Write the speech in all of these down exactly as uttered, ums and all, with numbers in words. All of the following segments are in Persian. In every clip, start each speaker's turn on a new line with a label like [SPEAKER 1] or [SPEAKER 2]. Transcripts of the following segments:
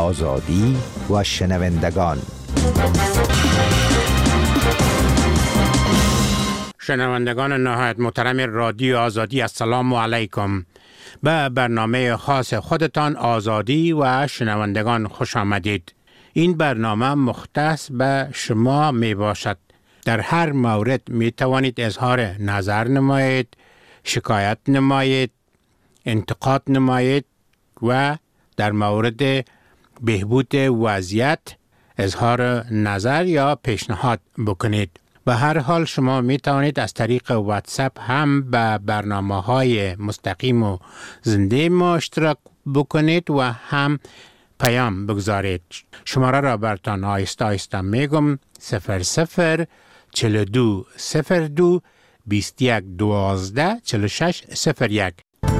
[SPEAKER 1] آزادی و شنوندگان.
[SPEAKER 2] شنوندگان نهایت محترم رادیو آزادی، السلام علیکم. به برنامه خاص خودتان آزادی و شنوندگان خوش آمدید. این برنامه مختص به شما می باشد. در هر مورد می توانید اظهار نظر نمایید، شکایت نمایید، انتقاد نمایید و در مورد بهبود وضعیت اظهار نظر یا پیشنهاد بکنید. به هر حال شما می توانید از طریق واتساپ هم به برنامه‌های مستقیم و زنده ما اشتراک بکنید و هم پیام بگذارید. شماره را براتان آیسته آیسته میگم: صفر صفر چهل و دو صفر دو بیست و یک دوازده چهل و شش صفر یک.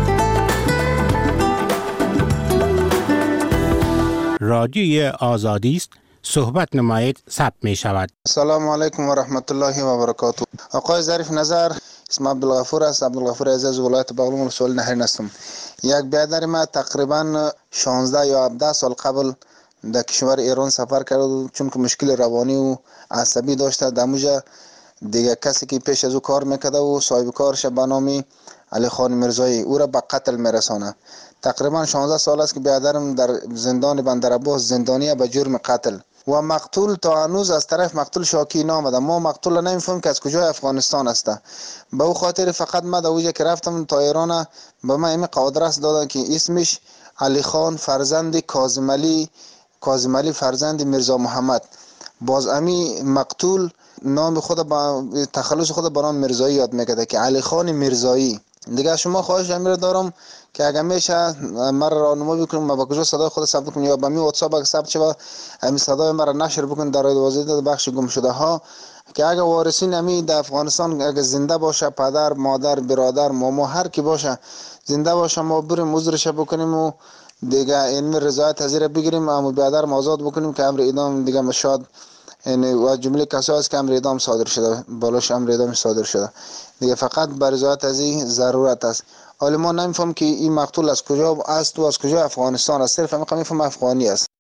[SPEAKER 2] رادیوی آزادی است. صحبت نمایید، ثبت می شود.
[SPEAKER 3] سلام علیکم و رحمت الله و برکاته. آقای ظریف نظر، اسم عبدالغفور است. عبدالغفور عزیز، ولایت بغلان، ولسوالی نهرین هستم. یک برادر ما تقریبا شانزده یا هفده سال قبل در کشور ایران سفر کرد، چون که مشکل روانی و عصبی داشته. دموجا دیگه کسی که پیش از او کار میکرده و صاحب کارش به نام علی خان میرزایی، او را به قتل میرسانه. تقریبا شانزده سال است که برادرم در زندان بندرعباس زندانی به جرم قتل و مقتول تا هنوز از طرف مقتول شاکی نامده. ما مقتول نمیفهمیم که از کجای افغانستان است. به او خاطر فقط ما در اوجه که رفتم تا ایران به من این قادرس دادن که اسمش علی خان فرزند کاظم علی کاظم علی فرزند میرزا محمد. باز امی مقتول نام خود با تخلص خود به نام میرزایی یاد میکرده که علی خان میرزایی. دیگه شما خواهش امیر دارم که اگر میشه مرا راهنمایی بکنم ما با کجا صدای خود ثبت کنم یا با می واتساپ اگه ثبت شه امی صدای مرا نشر بکن در واسطه بخش گم شده ها، که اگر وارثین امی در افغانستان اگه زنده باشه، پدر، مادر، برادر، ماما، هر کی باشه زنده باشه، ما بریم عذرش بکنیم و دیگه این رضایت از زیر بگیریم، اما برادر آزاد بکنیم که امر اعدام دیگه مشاد یعنی و جمله کسایی است که امر اعدام صادر شده، بالاش امر اعدام صادر شده دیگه. فقط بر رضایت از این ضرورت است. حالا ما نمیفهم که این مقتول از کجا است و از کجا افغانستان است، صرف میفهم افغانی است.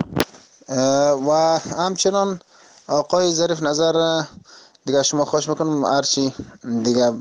[SPEAKER 3] و همچنان آقای ظریف نظر دیگه شما خواهش میکنم هرچی دیگه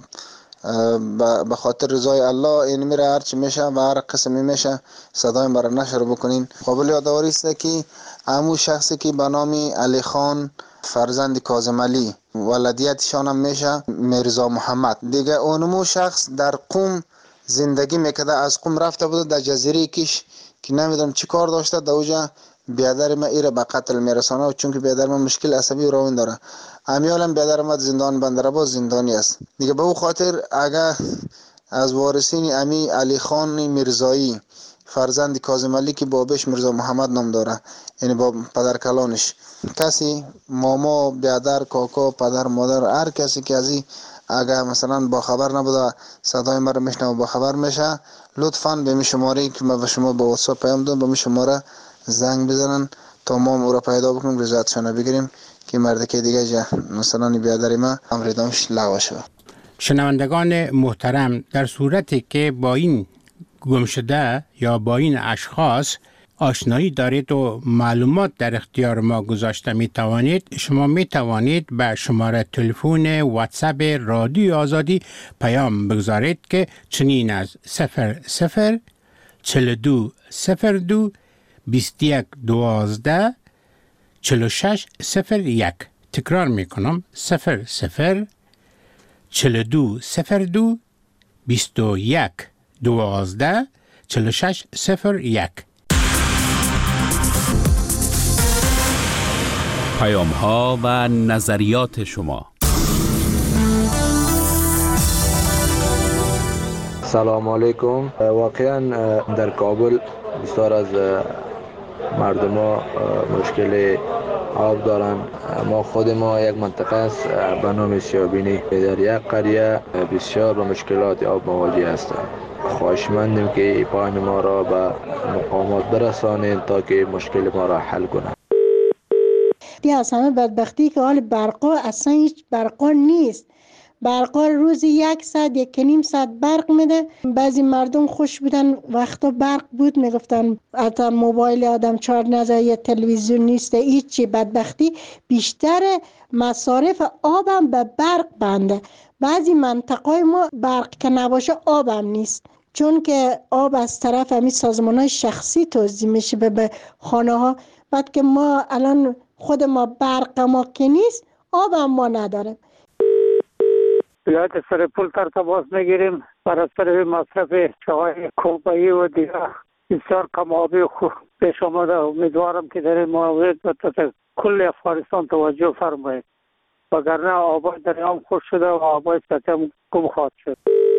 [SPEAKER 3] به خاطر رضای الله این میره هرچی میشه و هر قسمی میشه صدای مرا نشر بکنین. قابل یادآوری است که همون شخصی که به نام علی خان فرزند کاظم علی ولادیتشان هم میشه میرزا محمد. دیگه اونمو شخص در قم زندگی میکرده، از قم رفته بوده در جزیره کش که نمیدونم چی کار داشته، در اوجا بیادر ما ایره به قتل میرسانه و چون که بیادر ما مشکل عصبی و روان داره. امیالم بیادر ما زندان بندرعباس زندانی است دیگه. به او خاطر اگر از وارثین امی علی خان میرزایی فرزند کاظم علی که بابش میرزا محمد نام داره، یعنی با پدر کلانش، کسی ماما، بیادر، کاکا، پدر، مادر، هر کسی که از این اگر مثلا با خبر نبوده صدای ما رو میشنوه با خبر میشه، لطفاً به می شماره که ما به شما با واتساپ پیام دادم به می شماره زنگ بزنن تا ما او را پیدا بکنیم، رضایتشان بگیریم که مرد که دیگه جا مثلا بیادر ما امر اعدامش لغو شود.
[SPEAKER 2] شنوندگان محترم، در صورتی که با این گم شده یا با این اشخاص آشنایی دارید و معلومات در اختیار ما گذاشته می توانید، شما می توانید به شماره تلفن واتساپ رادیو آزادی پیام بگذارید که چنین از صفر صفر چهل و دو صفر دو بیست و یک دوازده چهل و شش صفر یک. تکرار می کنم: صفر صفر چهل و دو صفر دو بیست و یک دوازده چهل و شش صفر یک.
[SPEAKER 4] پیام ها و نظریات شما.
[SPEAKER 5] سلام علیکم. واقعا در کابل بسیار از مردم ها مشکل آب دارن. ما خود ما یک منطقه است به نام سیابینی، در یک قریه بسیار با مشکلات آب مواجه هستند. خواهشمندیم که پایان ما را به مقامات برسانید تا که مشکل ما را حل کنند.
[SPEAKER 6] دی از همه بدبختی که حال برقا اصلا هیچ برقا نیست برقا روزی یک ساعت یک نیم ساعت برق میده. بعضی مردم خوش بودن وقتا برق بود میگفتن حتی موبایل آدم چارج نزد یا تلویزیون نیست هیچی. بدبختی بیشتر مصارف آبم به برق بنده. بعضی منطقه ما برق که نباشه آبم نیست، چون که آب از طرف همین سازمان‌های شخصی توزیع میشه به خانه ها. بعد که ما الان خود ما برق ما که نیست، آب هم ما نداریم.
[SPEAKER 7] ولایت سرپل تر تماس میگیریم بر اثر مصرف چای کوبایی و دیگر بسیار کم آبی خوب پیش آمده. امیدوارم که در این مورد کل افغانستان توجه فرمایید، وگرنه آبای دریام خوش شده و آبای سطح هم گم خواهد شد.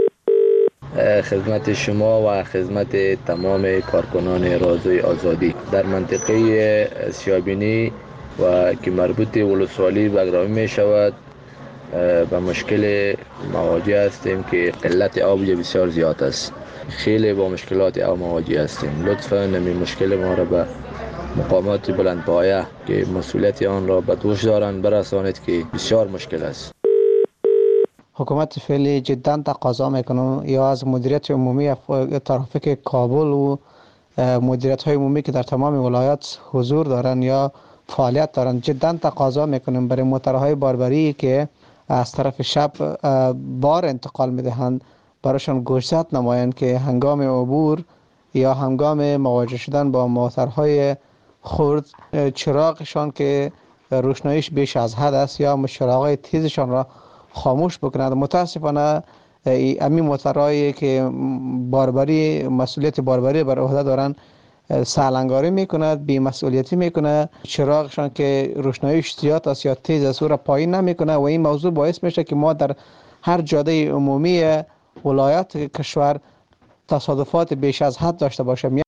[SPEAKER 5] خدمت شما و خدمت تمام کارکنان رادیوی آزادی. در منطقه سیابینی و که مربوط ولسوالی بگرامی می شود به مشکل مواجه هستیم که قلت آب بسیار زیاد است. خیلی با مشکلات آب مواجه هستیم. لطفاً نمی مشکل ما را به مقامات بلندپایه که مسئولیت آن را به دوش دارند برسانید که بسیار مشکل است.
[SPEAKER 8] حکومت فعلی جدا تقاضا میکنه یا از مدیریت عمومی ترافیک کابل و مدیریت های عمومی که در تمام ولایات حضور دارن یا فعالیت دارن، جدا تقاضا میکنیم برای موترهای باربری که از طرف شب بار انتقال میدهند براشون گوشزد نمایند که هنگام عبور یا هنگام مواجه شدن با موترهای خرد چراغشان که روشناییش بیش از حد است یا چراغهای تیزشان را خاموش بکنند. متاسفانه همین موترهایی که باربری مسئولیت باربری بر عهده دارند سالنگاری میکند، بی مسئولیتی میکنه، چراغشان که روشناییش زیاد است یا تیز است او را پایین نمیکنه و این موضوع باعث میشه که ما در هر جاده عمومی ولایت کشور تصادفات بیش از حد داشته باشیم.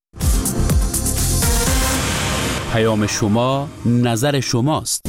[SPEAKER 4] پیام شما نظر شماست.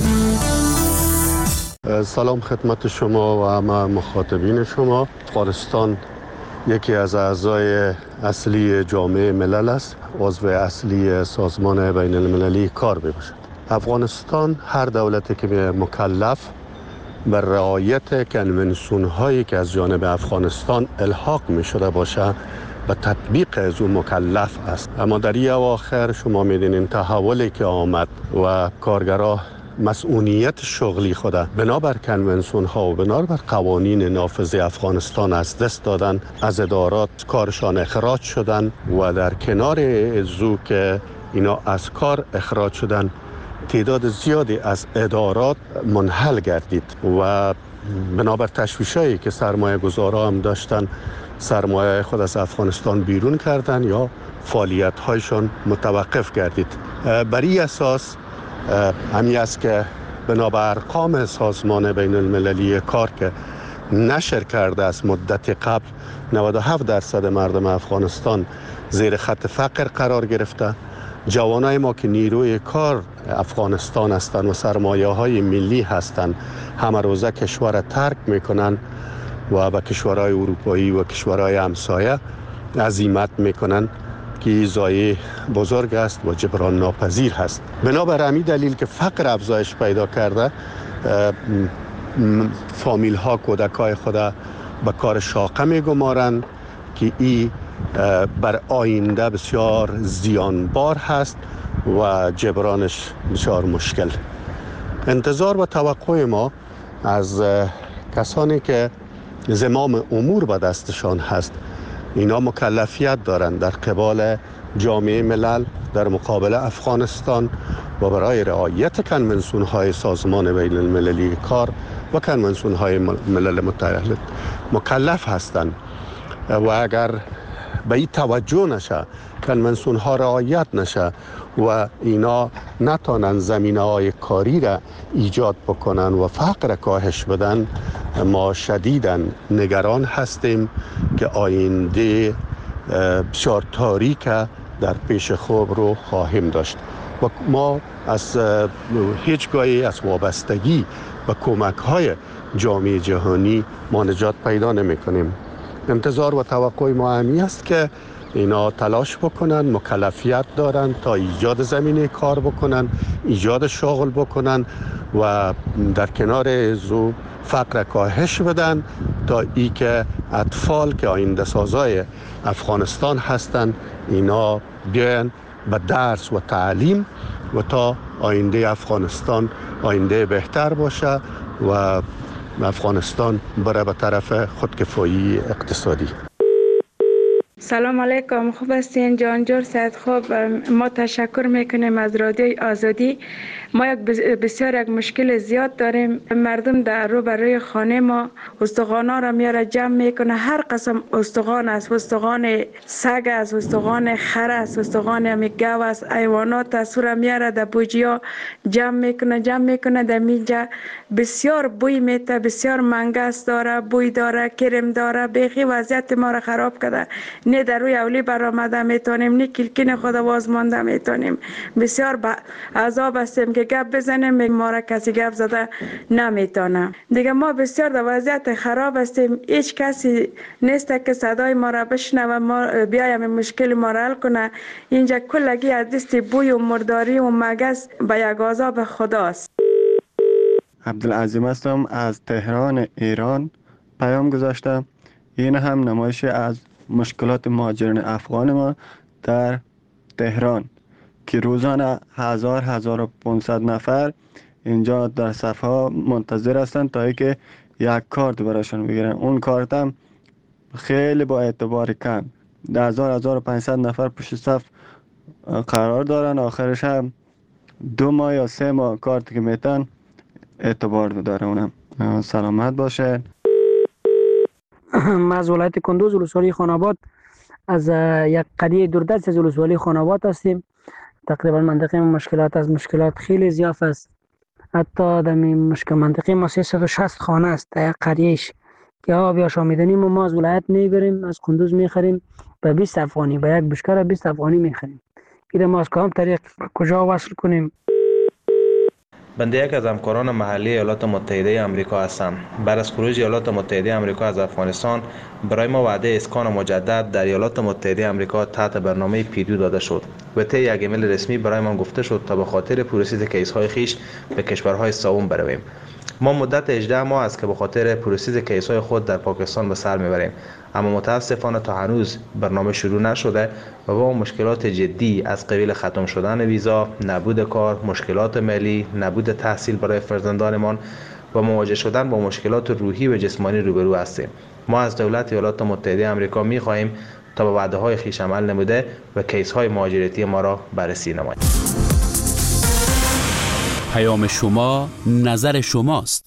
[SPEAKER 9] سلام خدمت شما و همه مخاطبین شما. افغانستان یکی از اعضای اصلی جامعه ملل است، عضو اصلی سازمان بین المللی کار میباشد. افغانستان هر دولتی که مکلف بر رعایت کنونسیون هایی که از جانب افغانستان الحاق می شده باشه به تطبیق از اون مکلف است. اما در این اواخر شما میدونین تحولی که آمد و کارگرها مسئولیت شغلی خود بنابر کنونسیون ها و بنابر قوانین نافذ افغانستان از دست دادن، از ادارات کارشان اخراج شدن و در کنار ازو که اینا از کار اخراج شدن تعداد زیادی از ادارات منحل گردید و بنابر تشویشایی که سرمایه گذارا هم داشتن سرمایه خود از افغانستان بیرون کردن یا فعالیت هایشان متوقف گردید. بر این اساس همی است که بنابر ارقام سازمان بین المللی کار که نشر کرده از مدت قبل نود و هفت درصد مردم افغانستان زیر خط فقر قرار گرفته. جوانای ما که نیروی کار افغانستان هستند و سرمایه های ملی هستند همه روزه کشور ترک میکنن و به کشورهای اروپایی و کشورهای همسایه عزیمت میکنن که ضایعه بزرگ است و جبران ناپذیر هست. بنابر همین دلیل که فقر افزایش پیدا کرده فامیل ها کودکای خود به کار شاقه میگمارند که این بر آینده بسیار زیانبار هست و جبرانش بسیار مشکل. انتظار و توقع ما از کسانی که زمام امور به دستشان هست اینا مکلفیت دارند در قبال جامعه ملل در مقابل افغانستان و برای رعایت کنونسیون های سازمان بین المللی کار و کنونسیون های ملل متحد مکلف هستند و اگر به این توجه نشه، کنونسیون ها رعایت نشه و اینا نتانن زمینه های کاری را ایجاد بکنن و فقر کاهش بدن، ما شدیداً نگران هستیم که آینده بسیار تاریک در پیش خود رو خواهیم داشت و ما از هیچگاهی از وابستگی و کمک های جامعه جهانی ما نجات پیدا نمی کنیم. انتظار و توقع ما همی است که اینا تلاش بکنن، مکلفیت دارن تا ایجاد زمینه کار بکنن، ایجاد شغل بکنن و در کنار زو فقر کاهش بدن تا ای که اطفال که آینده سازای افغانستان هستن اینا بیاین به درس و تعلیم و تا آینده افغانستان آینده بهتر باشه و افغانستان بره به طرف خودکفایی اقتصادی.
[SPEAKER 10] سلام علیکم، خوب هستین جانجور سید؟ خوب، ما تشکر میکنیم از رادیوی آزادی. ما یک بسیار یک مشکل زیاد داریم. مردم در رو برای خانه ما استخوانا را میاره جمع میکنه، هر قسم استخوان است، استخوان سگ است، استخوان خر است، استخوان همی گاو است، حیوانات است، را میاره در بوجیا جمع میکنه جمع میکنه در میجا. بسیار بوی میته، بسیار منگس داره، بوی داره، کرم داره، بیخی وضعیت ما را خراب کرده. نه در روی اولی برآمده میتونیم، نه کلکین خود باز مانده میتونیم. بسیار با عذاب هستیم که گپ بزنیم، ما را کسی گپ زده نمیتونه. دیگه ما بسیار در وضعیت خراب هستیم، هیچ کسی نیست که صدای ما را بشنوه، ما بیایم مشکل ما را حل کنه. اینجا کلگی از دست بوی و مرداری و مگس به یک عذاب خداست.
[SPEAKER 11] عبدالعظیم هستم از تهران ایران. پیام گذاشتم. این هم نمایش از مشکلات مهاجرین افغان ما در تهران که روزانه هزار هزار و پانصد نفر اینجا در صفحه منتظر هستند تا اینکه یک کارت براشون بگیرن. اون کارت هم خیلی با اعتبار کم، هزار هزار و پانصد نفر پشت صف قرار دارن. آخرش هم دو ماه یا سه ماه کارت که میتن اعتبار داره. اونم سلامت باشه.
[SPEAKER 12] ما از ولایت کندوز ولسوالی خاناباد، از یک قریه دوردست از ولسوالی خاناباد هستیم. تقریبا منطقه مشکلات از مشکلات خیلی زیاد است. حتی در مشکل منطقه ما سیصد و شصت خانه است در یک قریهش که آب یا شامیدنی ما از ولایت میبریم، از کندوز میخریم به بیست افغانی، به یک بشکر بیست افغانی میخریم. این ما از کدام طریق کجا وصل کنیم؟
[SPEAKER 13] بنده یک از همکاران محلی ایالات متحده آمریکا هستم. بعد از خروج ایالات متحده آمریکا از افغانستان برای ما وعده اسکان مجدد در ایالات متحده آمریکا تحت برنامه پیدو داده شد و طی یک ایمیل رسمی برای ما گفته شد تا به خاطر پروسس کیس‌های خیش به کشورهای سوم برویم. ما مدت هجده ماه است که به خاطر پروسس کیس‌های خود در پاکستان به سر میبریم، اما متاسفانه تا هنوز برنامه شروع نشده و با مشکلات جدی از قبیل ختم شدن ویزا، نبود کار، مشکلات مالی، نبود تحصیل برای فرزندانمان و مواجه شدن با مشکلات روحی و جسمانی روبرو هستیم. ما از دولت ایالات متحده آمریکا می‌خواهیم تا به وعده‌های خویش عمل نموده و کیس‌های مهاجرتی ما را بررسی نماید.
[SPEAKER 4] پیام شما نظر شماست.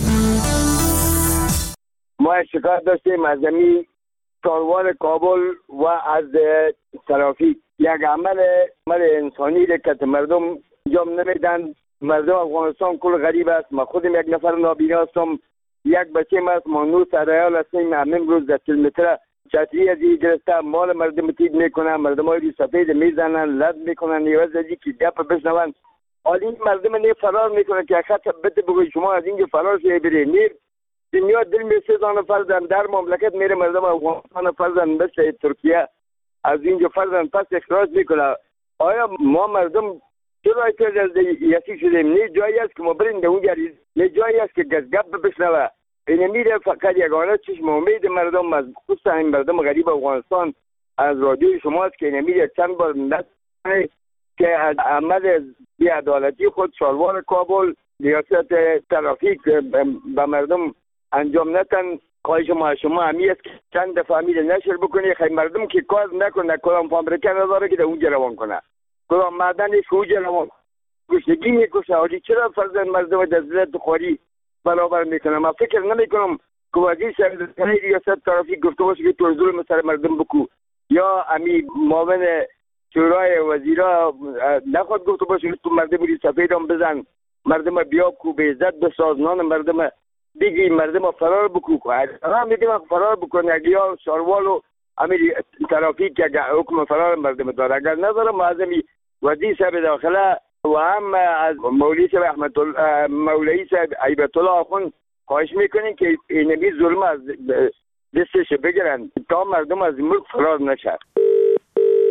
[SPEAKER 14] ما شکایت داشتیم از زمین چاروان کابل و از ترافیک. یک عمل عمل انسانی را که مردم انجام نمیدن. مردم افغانستان کل غریب است. ما خودم یک نفر نابینا هستم، یک بچه است، ما نو سرایال هستیم. همین روز در کیلومتر چتری از این گرفته مال مردم تید میکنن، مردم های سفید میزنن، لد میکنن، یواز از این که گپ بشنون. حالا این مردم نه فرار میکنه که خط بده بگوی شما از اینجا فرار شوی بری. نیر دنیا دل می سیزان فرزن در مملکت میره، مردم افغانستان فرزن مثل ترکیه از اینجا فرزن پس اخراج میکنه. آیا ما مردم چرا که یکی شدیم؟ نه جایی است که ما بریم در اونجا، نه جایی است که گپ بشنوه. این میره فقط یگانه چشم امید مردم از خصوصا این مردم غریب افغانستان از رادیوی شماست که این میره چند بار نست که از عمل بی‌عدالتی خود شاروان کابل ریاست ترافیک به مردم انجام نتن. خواهش ما شما همی است که چند دفعه میره نشر بکنی خیلی مردم که کار نکنه، کدام فابریکه نداره که در اونجا روان کنه، کدام معدنش اونجا روان گشنگی میکشه. حالی چرا فرزند مردم در ذلت خواری برابر میکنه؟ من فکر نمیکنم که وزیر سرزنی ریاست ترافیک گفته باشه که تو ظلم سر مردم بکو، یا امی معاون شورای وزیرا نخواد گفته باشه تو مردم ری سفید هم بزن، مردم بیا کو به عزت بساز، نان مردم دیگه مردم فرار بکو. هم میگه فرار بکنه اگه یا شاروال و امیر ترافیک که حکم فرار مردم داره، اگر نداره معظمی وزیر صاحب داخله و هم از مولوی صاحب احمد الله مولوی صاحب عیبت الله آخوند خواهش میکنین که اینمی ظلم از دستش بگیرن تا مردم از ملک فرار نشه.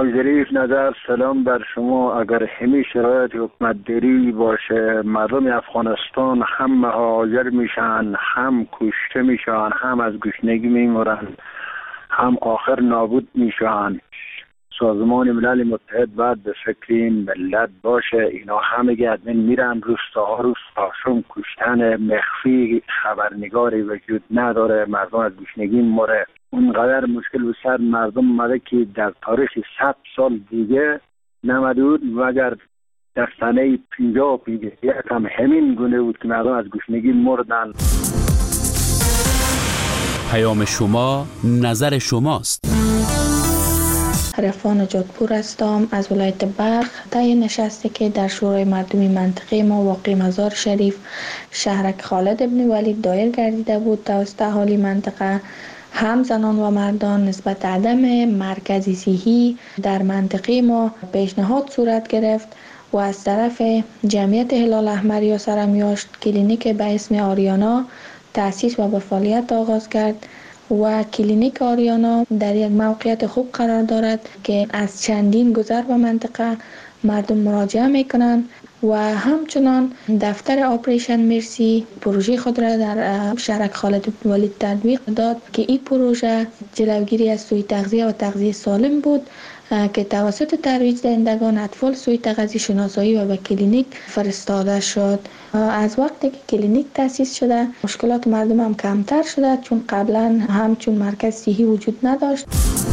[SPEAKER 15] آقای ظریف نظر، سلام بر شما. اگر همین شرایط حکومت داری باشه، مردم افغانستان هم مهاجر میشن، هم کشته میشن، هم از گشنگی میمرن، هم آخر نابود میشن. سازمان ملل متحد باید به فکر این ملت باشه. اینا همه گردن میرن، روستاها روستاشون کشتن مخفی، خبرنگاری وجود نداره، مردم از گشنگی مره. اونقدر مشکل به سر مردم مده که در تاریخ صد سال دیگه نمده بود، مگر در سنه پینجاه و پینجاه یک هم همین گونه بود که مردم از گشنگی مردن.
[SPEAKER 4] پیام شما نظر شماست.
[SPEAKER 16] عرفان جادپور هستم از ولایت بلخ. طی نشستی که در شورای مردمی منطقه ما واقع مزار شریف شهرک خالد ابن ولید دایر گردیده بود توسط اهالی منطقه، هم زنان و مردان نسبت عدم مرکزی صحی در منطقه ما پیشنهاد صورت گرفت و از طرف جمعیت هلال احمر یا سرمیاشت کلینیک به اسم آریانا تأسیس و به فعالیت آغاز کرد و کلینیک آریانا در یک موقعیت خوب قرار دارد که از چندین گذر به منطقه مردم مراجعه میکنند و همچنان دفتر آپریشن مرسی پروژه خود را در شهرک خالد بن ولید تطبیق داد که این پروژه جلوگیری از سوء تغذیه و تغذیه سالم بود که توسط ترویج دهندگان اطفال سوء تغذیه شناسایی و به کلینیک فرستاده شد. از وقتی که کلینیک تأسیس شده مشکلات مردم هم کمتر شده، چون قبلا همچون مرکز صحی وجود نداشت.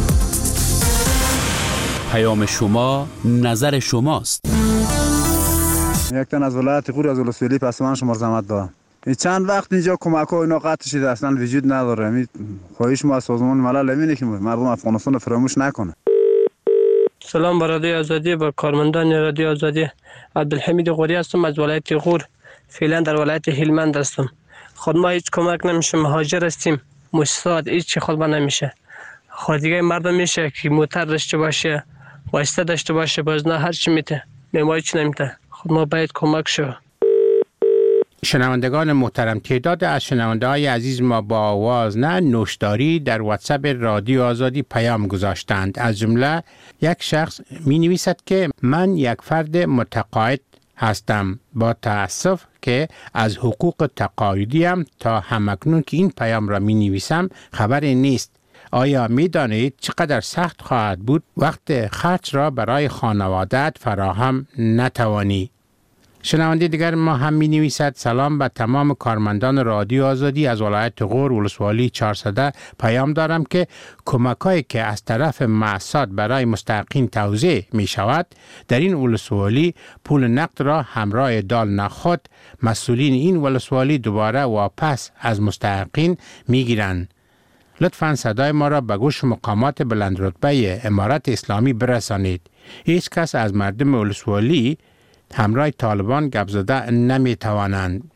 [SPEAKER 4] پیام شما نظر شماست.
[SPEAKER 17] یک تن از ولایت غور از ولسوالی پسمان شما زحمت دارم. این چند وقت اینجا کمک ها اینا قطع شده، اصلا وجود نداره. می خواهش ما از سازمان ملل اینه که مردم افغانستان رو فراموش نکنه.
[SPEAKER 18] سلام بر رادیو آزادی، با کارمندان رادیو آزادی. عبدالحمید غوری هستم از ولایت غور. فعلا در ولایت هلمند هستم. خود ما هیچ کمک نمیشه، مهاجر هستیم. مستعد هیچ چی خود ما نمیشه. خود دیگه مردم میشه که موتر داشته باشه، واسطه داشته باشه، باز نه هر چی میته. ما هیچ نمیته. خود ما باید کمک شو.
[SPEAKER 2] شنوندگان محترم، تعداد از شنونده های عزیز ما با آواز نه نوشداری در واتساپ رادیو آزادی پیام گذاشتند. از جمله یک شخص می نویسد که من یک فرد متقاعد هستم، با تأسف که از حقوق تقاعدیم تا همکنون که این پیام را می نویسم خبری نیست. آیا می دانید چقدر سخت خواهد بود وقت خرج را برای خانواده‌ات فراهم نتوانی؟ شنونده دیگر ما هم می نویسد سلام به تمام کارمندان رادیو آزادی از ولایت غور ولسوالی چهارصد. پیام دارم که کمک‌هایی که از طرف مؤسسات برای مستحقین توزیع می شود در این ولسوالی پول نقد را همراه دال نخود مسئولین این ولسوالی دوباره واپس از مستحقین می گیرند. لطفاً صدای ما را به گوش مقامات بلند رتبه امارت اسلامی برسانید. هیچ کس از مردم ولسوالی همراه طالبان گپ زده نمی توانند.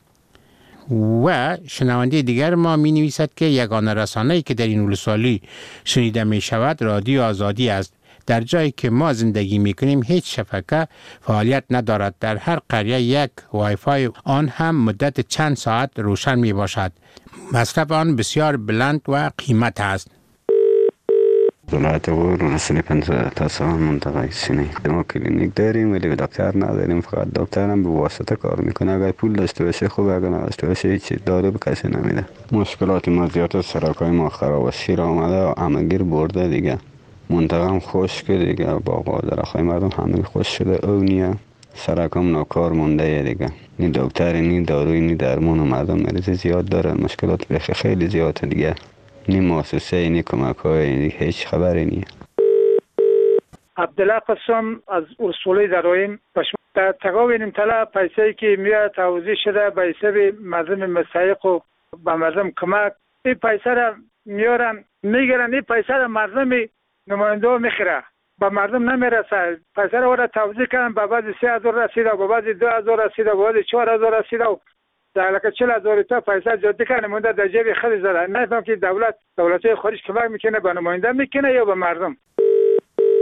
[SPEAKER 2] و شنونده دیگر ما می نویسد که یگانه رسانه‌ای که در این ولسوالی شنیده می شود رادیو آزادی است. در جایی که ما زندگی می کنیم هیچ شبکه فعالیت ندارد. در هر قریه یک وای فای آن هم مدت چند ساعت روشن می باشد. مصرف آن بسیار بلند و قیمت است.
[SPEAKER 19] ولایت غور ولسوالی پنجاه تا سال منطقه سینه. ما کلینیک داریم ولی دکتر نداریم، فقط دکتر هم به واسطه کار میکنه. اگر پول داشته باشه خوب، اگر نداشته باشه هیچ دارو به کسی نمیده. مشکلات ما زیاد است، سرکای ما خراب است، شیر آمده و همگیر برده دیگه. منطقه هم خشک دیگه، باغ و درختای مردم همه خشک شده. اونیه سرکام ناکار مونده دیگه. نی دکتر نی داروی نی درمان و مردم مریض زیاد دارن. مشکلات بخی خیلی زیاده دیگه. نی مؤسسه نی کمک های هیچ خبری نیه.
[SPEAKER 7] عبدالله قسم از ولسوالی درایم. در تقاوین طلا پیسه‌ای که میاد توزیع شده به حساب مردم مستحق و به مردم کمک، این پیسه را میارن میگیرن، این پیسه را مردم نماینده ها میخوره، به مردم نمیرسه. پیسه را ورد توزیع کردن، به بعد سه هزار رسیده، به بعد دو هزار رسیده، به بعد چهار هزار رسیده و در لکه چهل هزار تا پیسه جاده کنه مونده در جیب خیلی زده. نفهم که دولت دولت‌های خارج کمک میکنه به نماینده میکنه یا به مردم.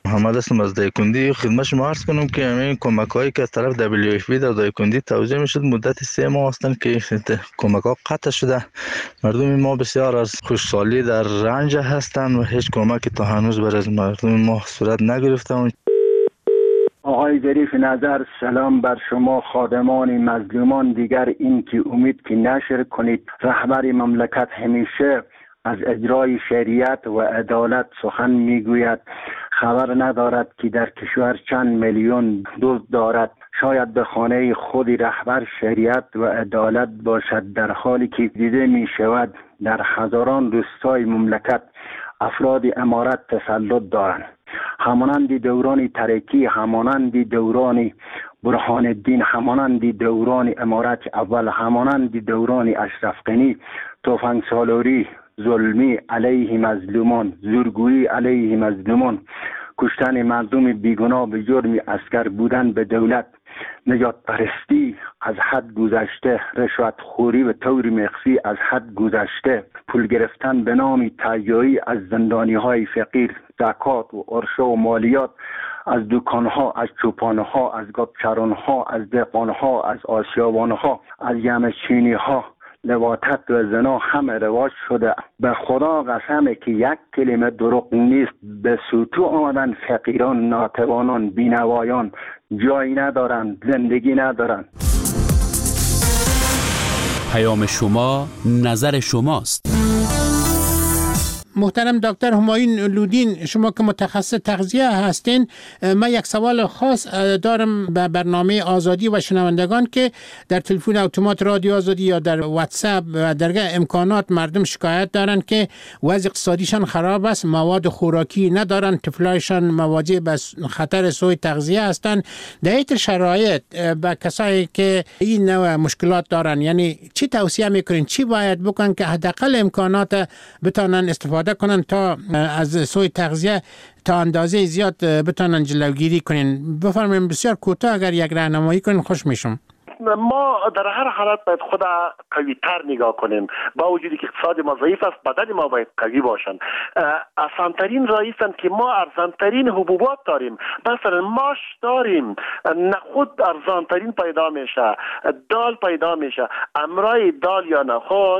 [SPEAKER 20] محمد هستم از دایکندی. خدمت شما عرض کنم که همین کمک هایی که از طرف دبلیو اف پی در دایکندی توزیع میشد مدت سه ماه هستند که کمک ها قطع شده. مردم ما بسیار از خوشحالی در رنج هستند و هیچ کمکی تا هنوز بر از مردم ما صورت نگرفته.
[SPEAKER 15] آقای ظریف نظر، سلام بر شما خادمان مظلومان. دیگر این که امید که نشر کنید. رهبر مملکت همیشه از اجرای شریعت و عدالت سخن میگوید. خبر ندارد که در کشور چند میلیون دزد دارد. شاید به خانه خود رهبر شریعت و عدالت باشد، در حالی که دیده می شود در هزاران روستای مملکت افراد امارت تسلط دارند. همانند دوران ترکی، همانند دوران برهان الدین، همانند دوران امارت اول، همانند دوران اشرف غنی، تفنگ سالاری، ظلمی علیه مظلومان، زورگویی علیه مظلومان، کشتن مردم بیگناه به جرم اسکر بودن به دولت، نجات پرستی از حد گذشته، رشوت خوری به طور مخفی از حد گذشته، پول گرفتن به نام تهیایی از زندانی های فقیر، زکات و عرشه و مالیات از دکان ها، از چوپان ها، از گابچران ها، از دهقان ها، از آسیابان ها، از یمچینی ها، لواطت و زنا همه رواج شده. به خدا قسمه که یک کلمه دروغ نیست. به سوتو آمدن فقیران، ناتوانان، بینوایان، جایی ندارند، زندگی ندارند.
[SPEAKER 4] پیام شما نظر شماست.
[SPEAKER 2] محترم دکتر همایون لودین، شما که متخصص تغذیه هستین، من یک سوال خاص دارم به برنامه آزادی و شنوندگان که در تلفن اتومات رادیو آزادی یا در واتساپ و درگاه امکانات مردم شکایت دارن که وضع اقتصادیشان خراب است، مواد خوراکی ندارن، طفلایشان مواجه به خطر سوء تغذیه هستند. در این شرایط به کسایی که این نوع مشکلات دارن، یعنی چی توصیه میکنین، چی باید بکنن که حداقل امکانات بتونن استفاده کنن تا از سوء تغذیه تا اندازه زیاد بتونن جلوگیری کنین؟ بفرمایید بسیار کوتاه اگر یک راهنمایی کنین خوش میشم.
[SPEAKER 21] ما در هر حالت باید خود قوی تر نگاه کنیم. با وجودی که اقتصاد ما ضعیف است، بدن ما باید قوی باشن. آسانترین راه است که ما ارزانترین حبوبات داریم. مثلا ماش داریم، نخود ارزانترین پیدا میشه، دال پیدا میشه. امرای دال یا نخود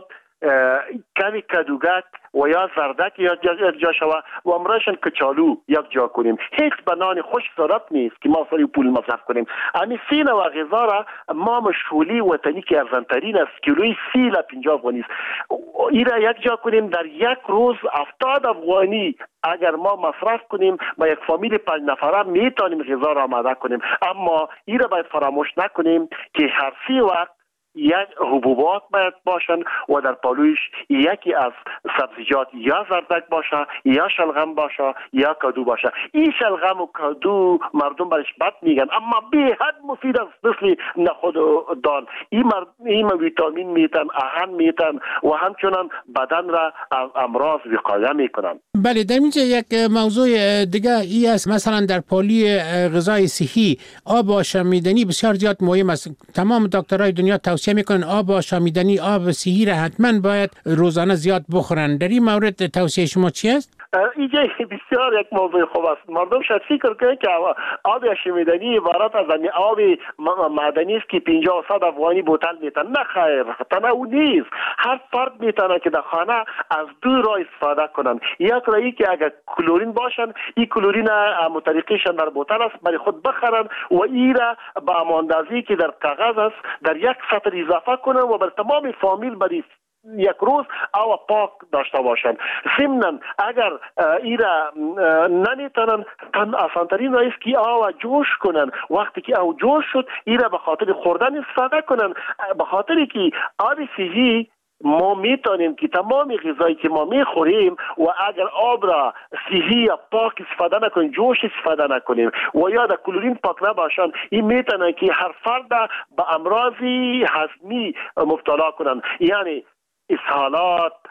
[SPEAKER 21] کمی کدوگک و یا زردک یک جا شوه و امرایشان کچالو یک جا کنیم. هیچ بنان خوش ضرورت نیست که ما سری پول مصرف کنیم. امی سین و غذا را ما مشغولی وطنی که ارزانترین است، کیلوی سی تا پنجاه افغانی است. این را یک جا کنیم، در یک روز هفتاد افغانی اگر ما مصرف کنیم با یک فامیل پنج نفره میتونیم غذا را آماده کنیم. اما این را باید فراموش نکنیم که هر سی وقت یک حبوبات باید باشن و در پالویش یکی از سبزیجات یا زردک باشه یا شلغم باشه یا کدو باشه. این شلغم و کدو مردم برش بد میگن اما به حد مفید است، مثل نخود و دال. این مرد این ویتامین میتن، آهن میتن و همچنان بدن را از امراض وقایه میکنن.
[SPEAKER 2] بله، در اینجا یک موضوع دیگه ای است، مثلا در پالی غذای صحی آب آشامیدنی بسیار زیاد مهم است. تمام دکترای دنیا توصیه میکنن آب آشامیدنی، آب صحی را حتما باید روزانه زیاد بخورن. در این مورد توصیه شما چی است؟
[SPEAKER 21] اینجا بسیار یک موضوع خوب است. مردم شاید فکر کنند که آب آشامیدنی عبارت از آب معدنی است که پنجاه و صد افغانی بوتل میتن. نه خیر، تنها او نیست. هر فرد میتونه که در خانه از دو راه استفاده کنن. یک راهی که اگر کلورین باشن، این کلورین متریقیشان در بوتل است برای خود بخرن و این را با اماندازی که در کاغذ است در یک سطر اضافه کنن و بر تمام فامیل برای یک روز او پاک داشته باشن. ضمناً اگر ایرا نمیتونن، تن آسانترین راه است که او جوش کنن. وقتی که او جوش شد ایرا به خاطر خوردن استفاده کنن، به خاطر که آب صحی ما میتونیم که تمام غذایی که ما میخوریم و اگر آب را صحی یا پاک استفاده نکنیم، جوش استفاده نکنیم و یا در کلورین پاک نباشن، این میتونه که هر فرد به امراضی هضمی مبتلا کنن، یعنی اسهالات،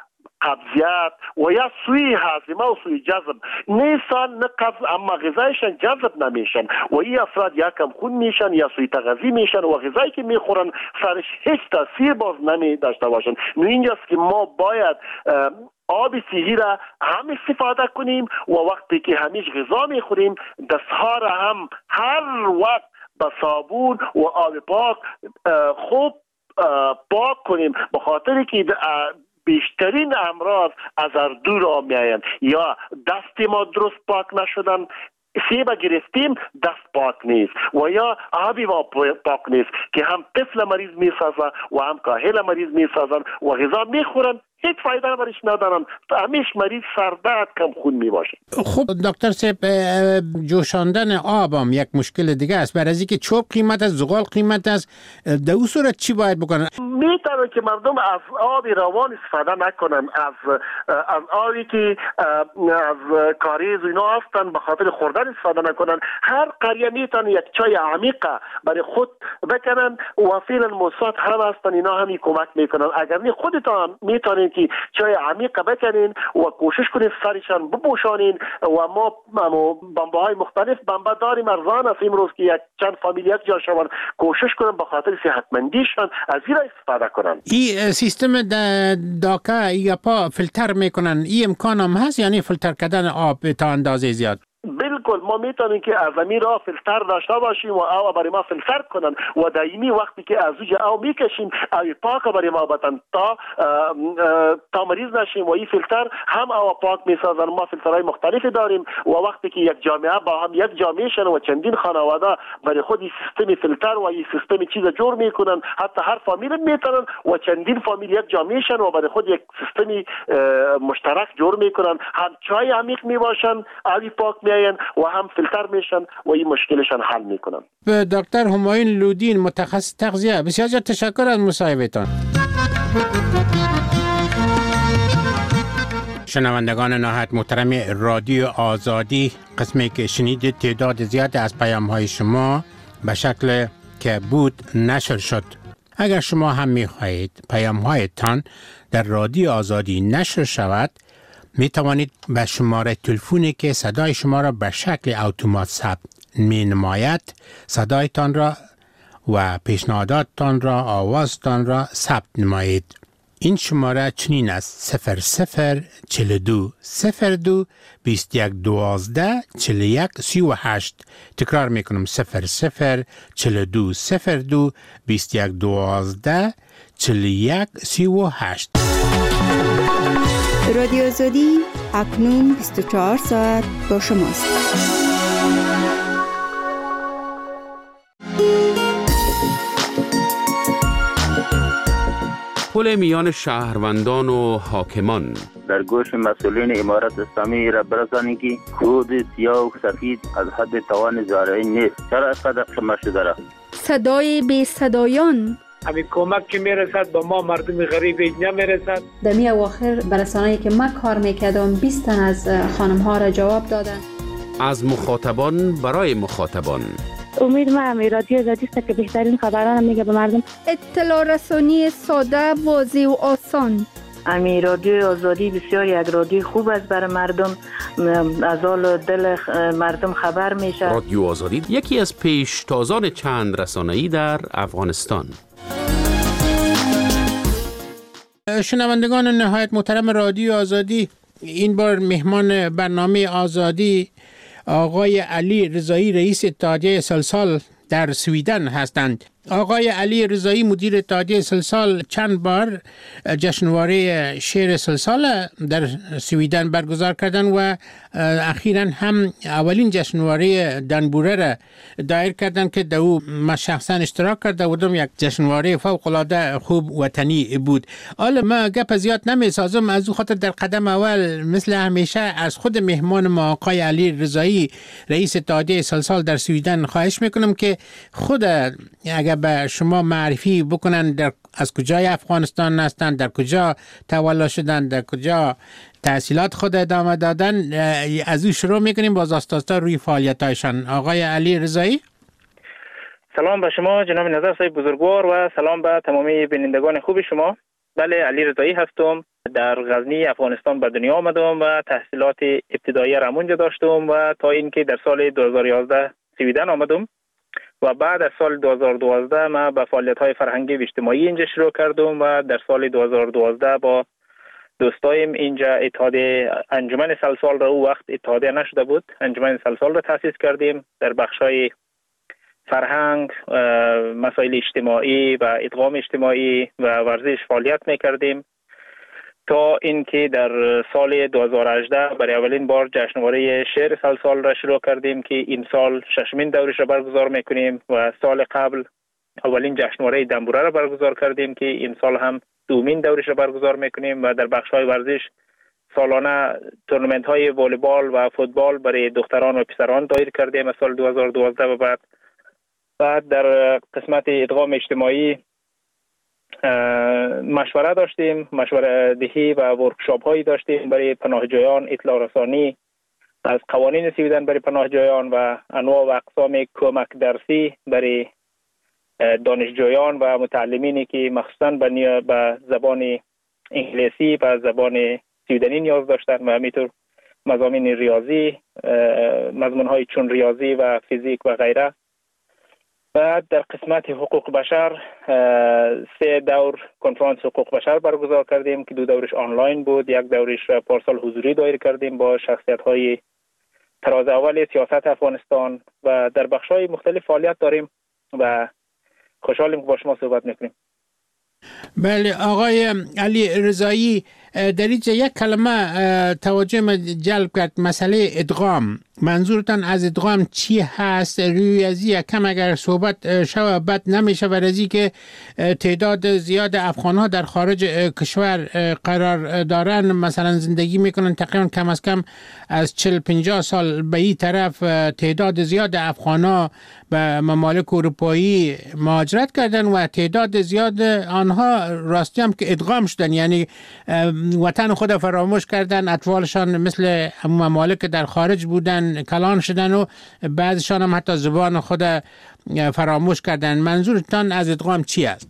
[SPEAKER 21] قبضیت و یا سوی هاضمه و سوی جذب نیستن، نه قبض اما غذایشان جذب نمیشن و این افراد یا کم خون میشن یا سوی تغذیه میشن و غذایی که میخورن سرش هیچ تاثیر باز نمی داشته باشن. نو اینجاست که ما باید آب صحی را هم استفاده کنیم و وقتی که همیش غذا میخوریم دستها را هم هر وقت با صابون و آب پاک خوب پاک کنیم، به خاطر که بیشترین امراض از دور آمیاین یا دست ما درست پاک نشدن، سیب گرفتیم دست پاک نیست و یا آبی ما پاک نیست که هم طفل مریض میسازن و هم کاهل مریض میسازن و غذا میخورن هیچ فایده برش ندارن، همیش مریض سردرد کم خون می باشه.
[SPEAKER 2] خب دکتر صاحب، جوشاندن آب هم یک مشکل دیگه است. برای اینکه چوب قیمت است، زغال قیمت است، در اون صورت چی باید بکنن؟
[SPEAKER 21] میتونه که مردم از آب روان استفاده نکنن، از از آبی که از کاریز اینا هستن به خاطر خوردن استفاده نکنن. هر قریه میتونه یک چای عمیقه برای خود بکنن و فعلا موساد هم هستن، اینا همین کمک میکنن. اگر نه خودتان میتونین که چای عمیق بکنین و کوشش کنین سرشان بپوشانین و ما بمبه های مختلف بمبه داریم، ارزان است امروز که یک چند فامیل یک جا شون، کوشش کنن به خاطر صحتمندیشان از این استفاده کنن.
[SPEAKER 2] این سیستم داکا یا پا فیلتر میکنن، این امکان هم هست یعنی فیلتر کردن آب تا اندازه زیاد؟
[SPEAKER 21] بالکل ما میتونیم که از زمین را فیلتر داشته باشیم و آب برای ما فیلتر کنن و دائمی وقتی که از اوج آب میکشیم آب پاک برای ما بدن تا تا مریض نشیم و این فیلتر هم آب پاک میسازن. ما فیلترهای مختلفی داریم و وقتی که یک جامعه با هم یک جامعه شن و چندین خانواده برای خود این سیستم فیلتر و این سیستم چیز جور میکنن، حتی هر فامیل میتونن و چندین فامیل یک جامعه شن و برای خود یک سیستم مشترک جور میکنن، هم چای عمیق میباشن، آب پاک می و هم فیلتر میشن و این مشکلشان حل میکنن.
[SPEAKER 2] به دکتر همایون لودین، متخصص تغذیه، بسیار زیاد تشکر از مصاحبهتان. شنوندگان نهایت محترم رادیو آزادی، قسمی که شنیدید تعداد زیاد از پیام های شما به شکل که بود نشر شد. اگر شما هم میخواهید پیام هایتان در رادیو آزادی نشر شود، می توانید به شماره تلفنی که صدای شما را به شکل اتومات ثبت می نماید صدایتان را و پیشنهاداتتان را، آوازتان را ثبت نمایید. این شماره چنین است: صفر صفر چهل و دو صفر دو بیست و یک دوازده چهل و یک سی و هشت. تکرار می کنم: صفر صفر چهل و دو صفر دو بیست و یک دوازده چهل و یک سی و هشت.
[SPEAKER 1] رادیو آزادی اکنون بیست و چهار ساعت با شماست.
[SPEAKER 4] پل میان شهروندان و حاکمان.
[SPEAKER 22] در گوش مسئولین امارت اسلامی را برسانید که خود سیاه و سفید از حد توان زارعی نیست. چرا اینقدر قمه شده را؟
[SPEAKER 1] صدای بی صدایان.
[SPEAKER 23] همین کمک که میرسد به ما مردم غریب نمیرسد.
[SPEAKER 24] در می اواخر برسانه‌ای که من کار میکردم بیست تن از خانم ها را جواب دادن.
[SPEAKER 4] از مخاطبان برای مخاطبان.
[SPEAKER 25] امید ما هم رادیو آزادی است که بهترین خبران میگه به مردم.
[SPEAKER 1] اطلاع رسانی ساده، واضح و آسان.
[SPEAKER 25] امی رادیو آزادی بسیار یک رادیو خوب است برای مردم، از حال دل مردم خبر میشه.
[SPEAKER 4] رادیو آزادی یکی از پیشتازان چند رسانه‌ای در افغانستان.
[SPEAKER 2] شنوندگان نهایت محترم رادیو آزادی، این بار مهمان برنامه آزادی آقای علی رضایی، رئیس اتحادیه سلسال در سویدن هستند. آقای علی رضایی مدیر اتحادیه سلسال چند بار جشنواره شعر سلسال در سویدن برگزار کردن و اخیراً هم اولین جشنواره دنبوره را دایر کردن که در او ما شخصا اشتراک کرده بودم. یک جشنواره فوق العاده خوب وطنی بود. حالا ما گپ زیاد نمیسازم، از او خاطر در قدم اول مثل همیشه از خود مهمان ما آقای علی رضایی، رئیس اتحادیه سلسال در سویدن، خواهش میکنم که خود اگر به شما معرفی بکنن در از کجای افغانستان هستند، در کجا تولد شدند، در کجا تحصیلات خود ادامه دادن، از او شروع میکنیم باز آستاستا روی فعالیتایشان. آقای علی رضایی.
[SPEAKER 26] سلام به شما جناب نظر صاحب بزرگوار و سلام به تمامی بینندگان خوب شما. بله، علی رضایی هستم، در غزنی افغانستان به دنیا آمدم و تحصیلات ابتدایی را اونجا داشتم و تا اینکه در سال دو هزار و یازده سویدن آمدم و بعد از سال دو هزار و دوازده ما به فعالیت‌های فرهنگی و اجتماعی اینجا شروع کردم و در سال دو هزار و دوازده با دوستایم اینجا اتحادیه انجمن سلسال را او وقت اتحادیه نشده بود، انجمن سلسال را تأسیس کردیم. در بخش‌های فرهنگ، مسائل اجتماعی و ادغام اجتماعی و ورزش فعالیت می‌کردیم تا اینکه در سال دو هزار و هجده برای اولین بار جشنواره شعر سلسال را شروع کردیم که این سال ششمین دورش را برگزار می‌کنیم و سال قبل اولین جشنواره دنبوره را برگزار کردیم که این سال هم دومین دورش را برگزار می‌کنیم و در بخش‌های ورزش سالانه تورنمنت‌های والیبال و فوتبال برای دختران و پسران دایر کردیم از سال دو هزار و دوازده و بعد. بعد در قسمت ادغام اجتماعی مشوره داشتیم، مشوره دهی و ورکشاپ هایی داشتیم برای پناهجویان، اطلاع رسانی از قوانین سویدن برای پناهجویان و انواع و اقسام کمک درسی برای دانشجویان و متعلمینی که مخصوصا به به زبان انگلیسی و زبان سویدنی نیاز داشتن و همینطور مضامین ریاضی، مضمون های چون ریاضی و فیزیک و غیره. بعد در قسمت حقوق بشر سه دور کنفرانس حقوق بشر برگزار کردیم که دو دورش آنلاین بود، یک دورش پارسال حضوری دایر کردیم با شخصیت های تراز اول سیاست افغانستان و در بخش های مختلف فعالیت داریم و خوشحالیم که با شما صحبت میکنیم.
[SPEAKER 2] بله آقای علی رضایی، در اینجا یک کلمه توجه من جلب کرد، مسئله ادغام. منظورتان از ادغام چی هست؟ روی از این کم اگر صحبت شوه بد نمیشه و از این که تعداد زیاد افغان ها در خارج کشور قرار دارن، مثلا زندگی میکنن، تقریبا کم از کم از چهل پنجاه سال به این طرف تعداد زیاد افغان ها به ممالک اروپایی مهاجرت کردن و تعداد زیاد آنها راستی هم که ادغام شدن، یعنی وطن خود فراموش کردن، اطفالشان مثل ممالک در خارج بودن کلان شدن و بعضشان هم حتی زبان خود فراموش کردن. منظورتان از ادغام چی است؟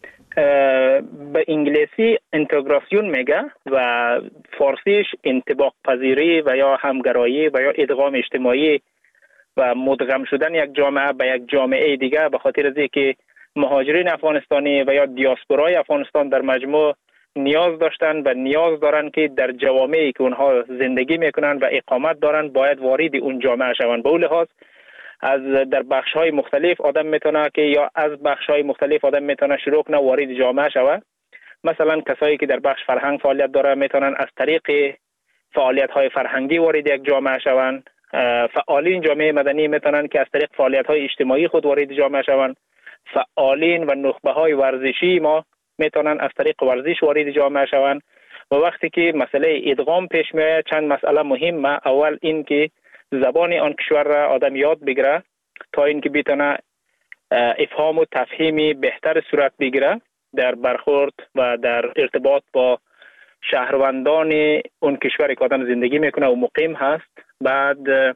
[SPEAKER 26] به انگلیسی اینتگراسیون میگه و فارسیش انطباق پذیری و یا همگرایی و یا ادغام اجتماعی و مدغم شدن یک جامعه به یک جامعه دیگه، به خاطر از اینکه مهاجرین افغانستانی و یا دیاسپورای افغانستان در مجموع نیاز داشتن و نیاز دارن که در جوامعی که اونها زندگی میکنن و اقامت دارن باید وارد اون جامعه شوند. به اون لحاظ از در بخش های مختلف آدم میتونه که یا از بخش های مختلف آدم میتونه شروع کنه وارد جامعه شود. مثلا کسایی که در بخش فرهنگ فعالیت دارن میتونن از طریق فعالیت های فرهنگی وارد یک جامعه شوند. فعالین جامعه مدنی میتونن که از طریق فعالیت های اجتماعی خود وارد جامعه شوند. فعالین و نخبه های ورزشی ما میتونن از طریق ورزش وارد جامعه شوند. و وقتی که مسئله ادغام پیش میاد چند مسئله مهمه. اول این که زبان آن کشور را آدم یاد بگیره تا اینکه بتونه افهام و تفهیمی بهتر صورت بگیره در برخورد و در ارتباط با شهروندان اون کشوری که آدم زندگی میکنه و مقیم هست. بعد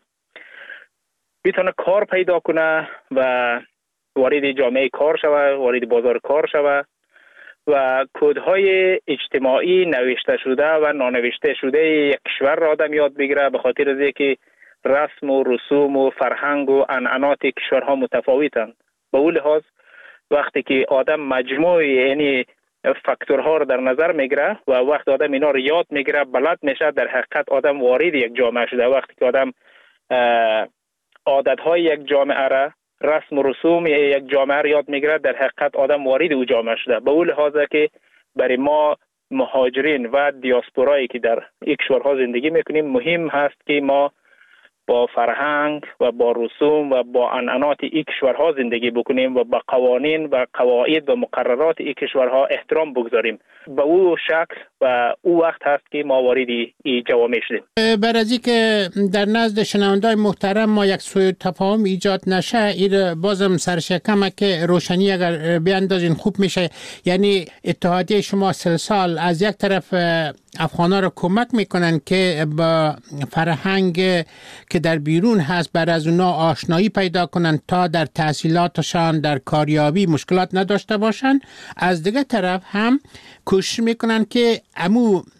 [SPEAKER 26] بتونه کار پیدا کنه و وارد جامعه کار شوه، وارد بازار کار شوه و کدهای اجتماعی نوشته شده و نانوشته شده یک کشور را آدم یاد بگیره، به خاطر از اینکه رسم و رسوم و فرهنگ و عنعنات کشورها متفاوتند. به اون لحاظ وقتی که آدم مجموع یعنی فاکتورها رو در نظر میگیره و وقتی آدم اینا رو یاد میگیره بلد میشه، در حقیقت آدم وارد یک جامعه شده. وقتی که آدم عادتهای یک جامعه را، رسم و رسوم یک جامعه را یاد میگیره، در حقیقت آدم وارد او جامعه شده. به اون لحاظ که برای ما مهاجرین و دیاسپورایی که در یک کشورها زندگی میکنیم مهم هست که ما با فرهنگ و با رسوم و با عنعنات این کشورها زندگی بکنیم و با قوانین و قواعد و مقررات این کشورها احترام بگذاریم. به او شکل و او وقت هست که ما وارد این جوامع شدیم.
[SPEAKER 2] بر از اینکه در نزد شنوندگان محترم ما یک سوء تفاهم ایجاد نشه، این بازم سرشکمه که روشنی اگر بیاندازین خوب میشه. یعنی اتحادیه شما سلسال از یک طرف افغانا رو کمک میکنن که با فرهنگ که در بیرون هست بر از اونا آشنایی پیدا کنن تا در تحصیلاتشان در کاریابی مشکلات نداشته باشن. از دیگه طرف هم کوشش میکنن که امو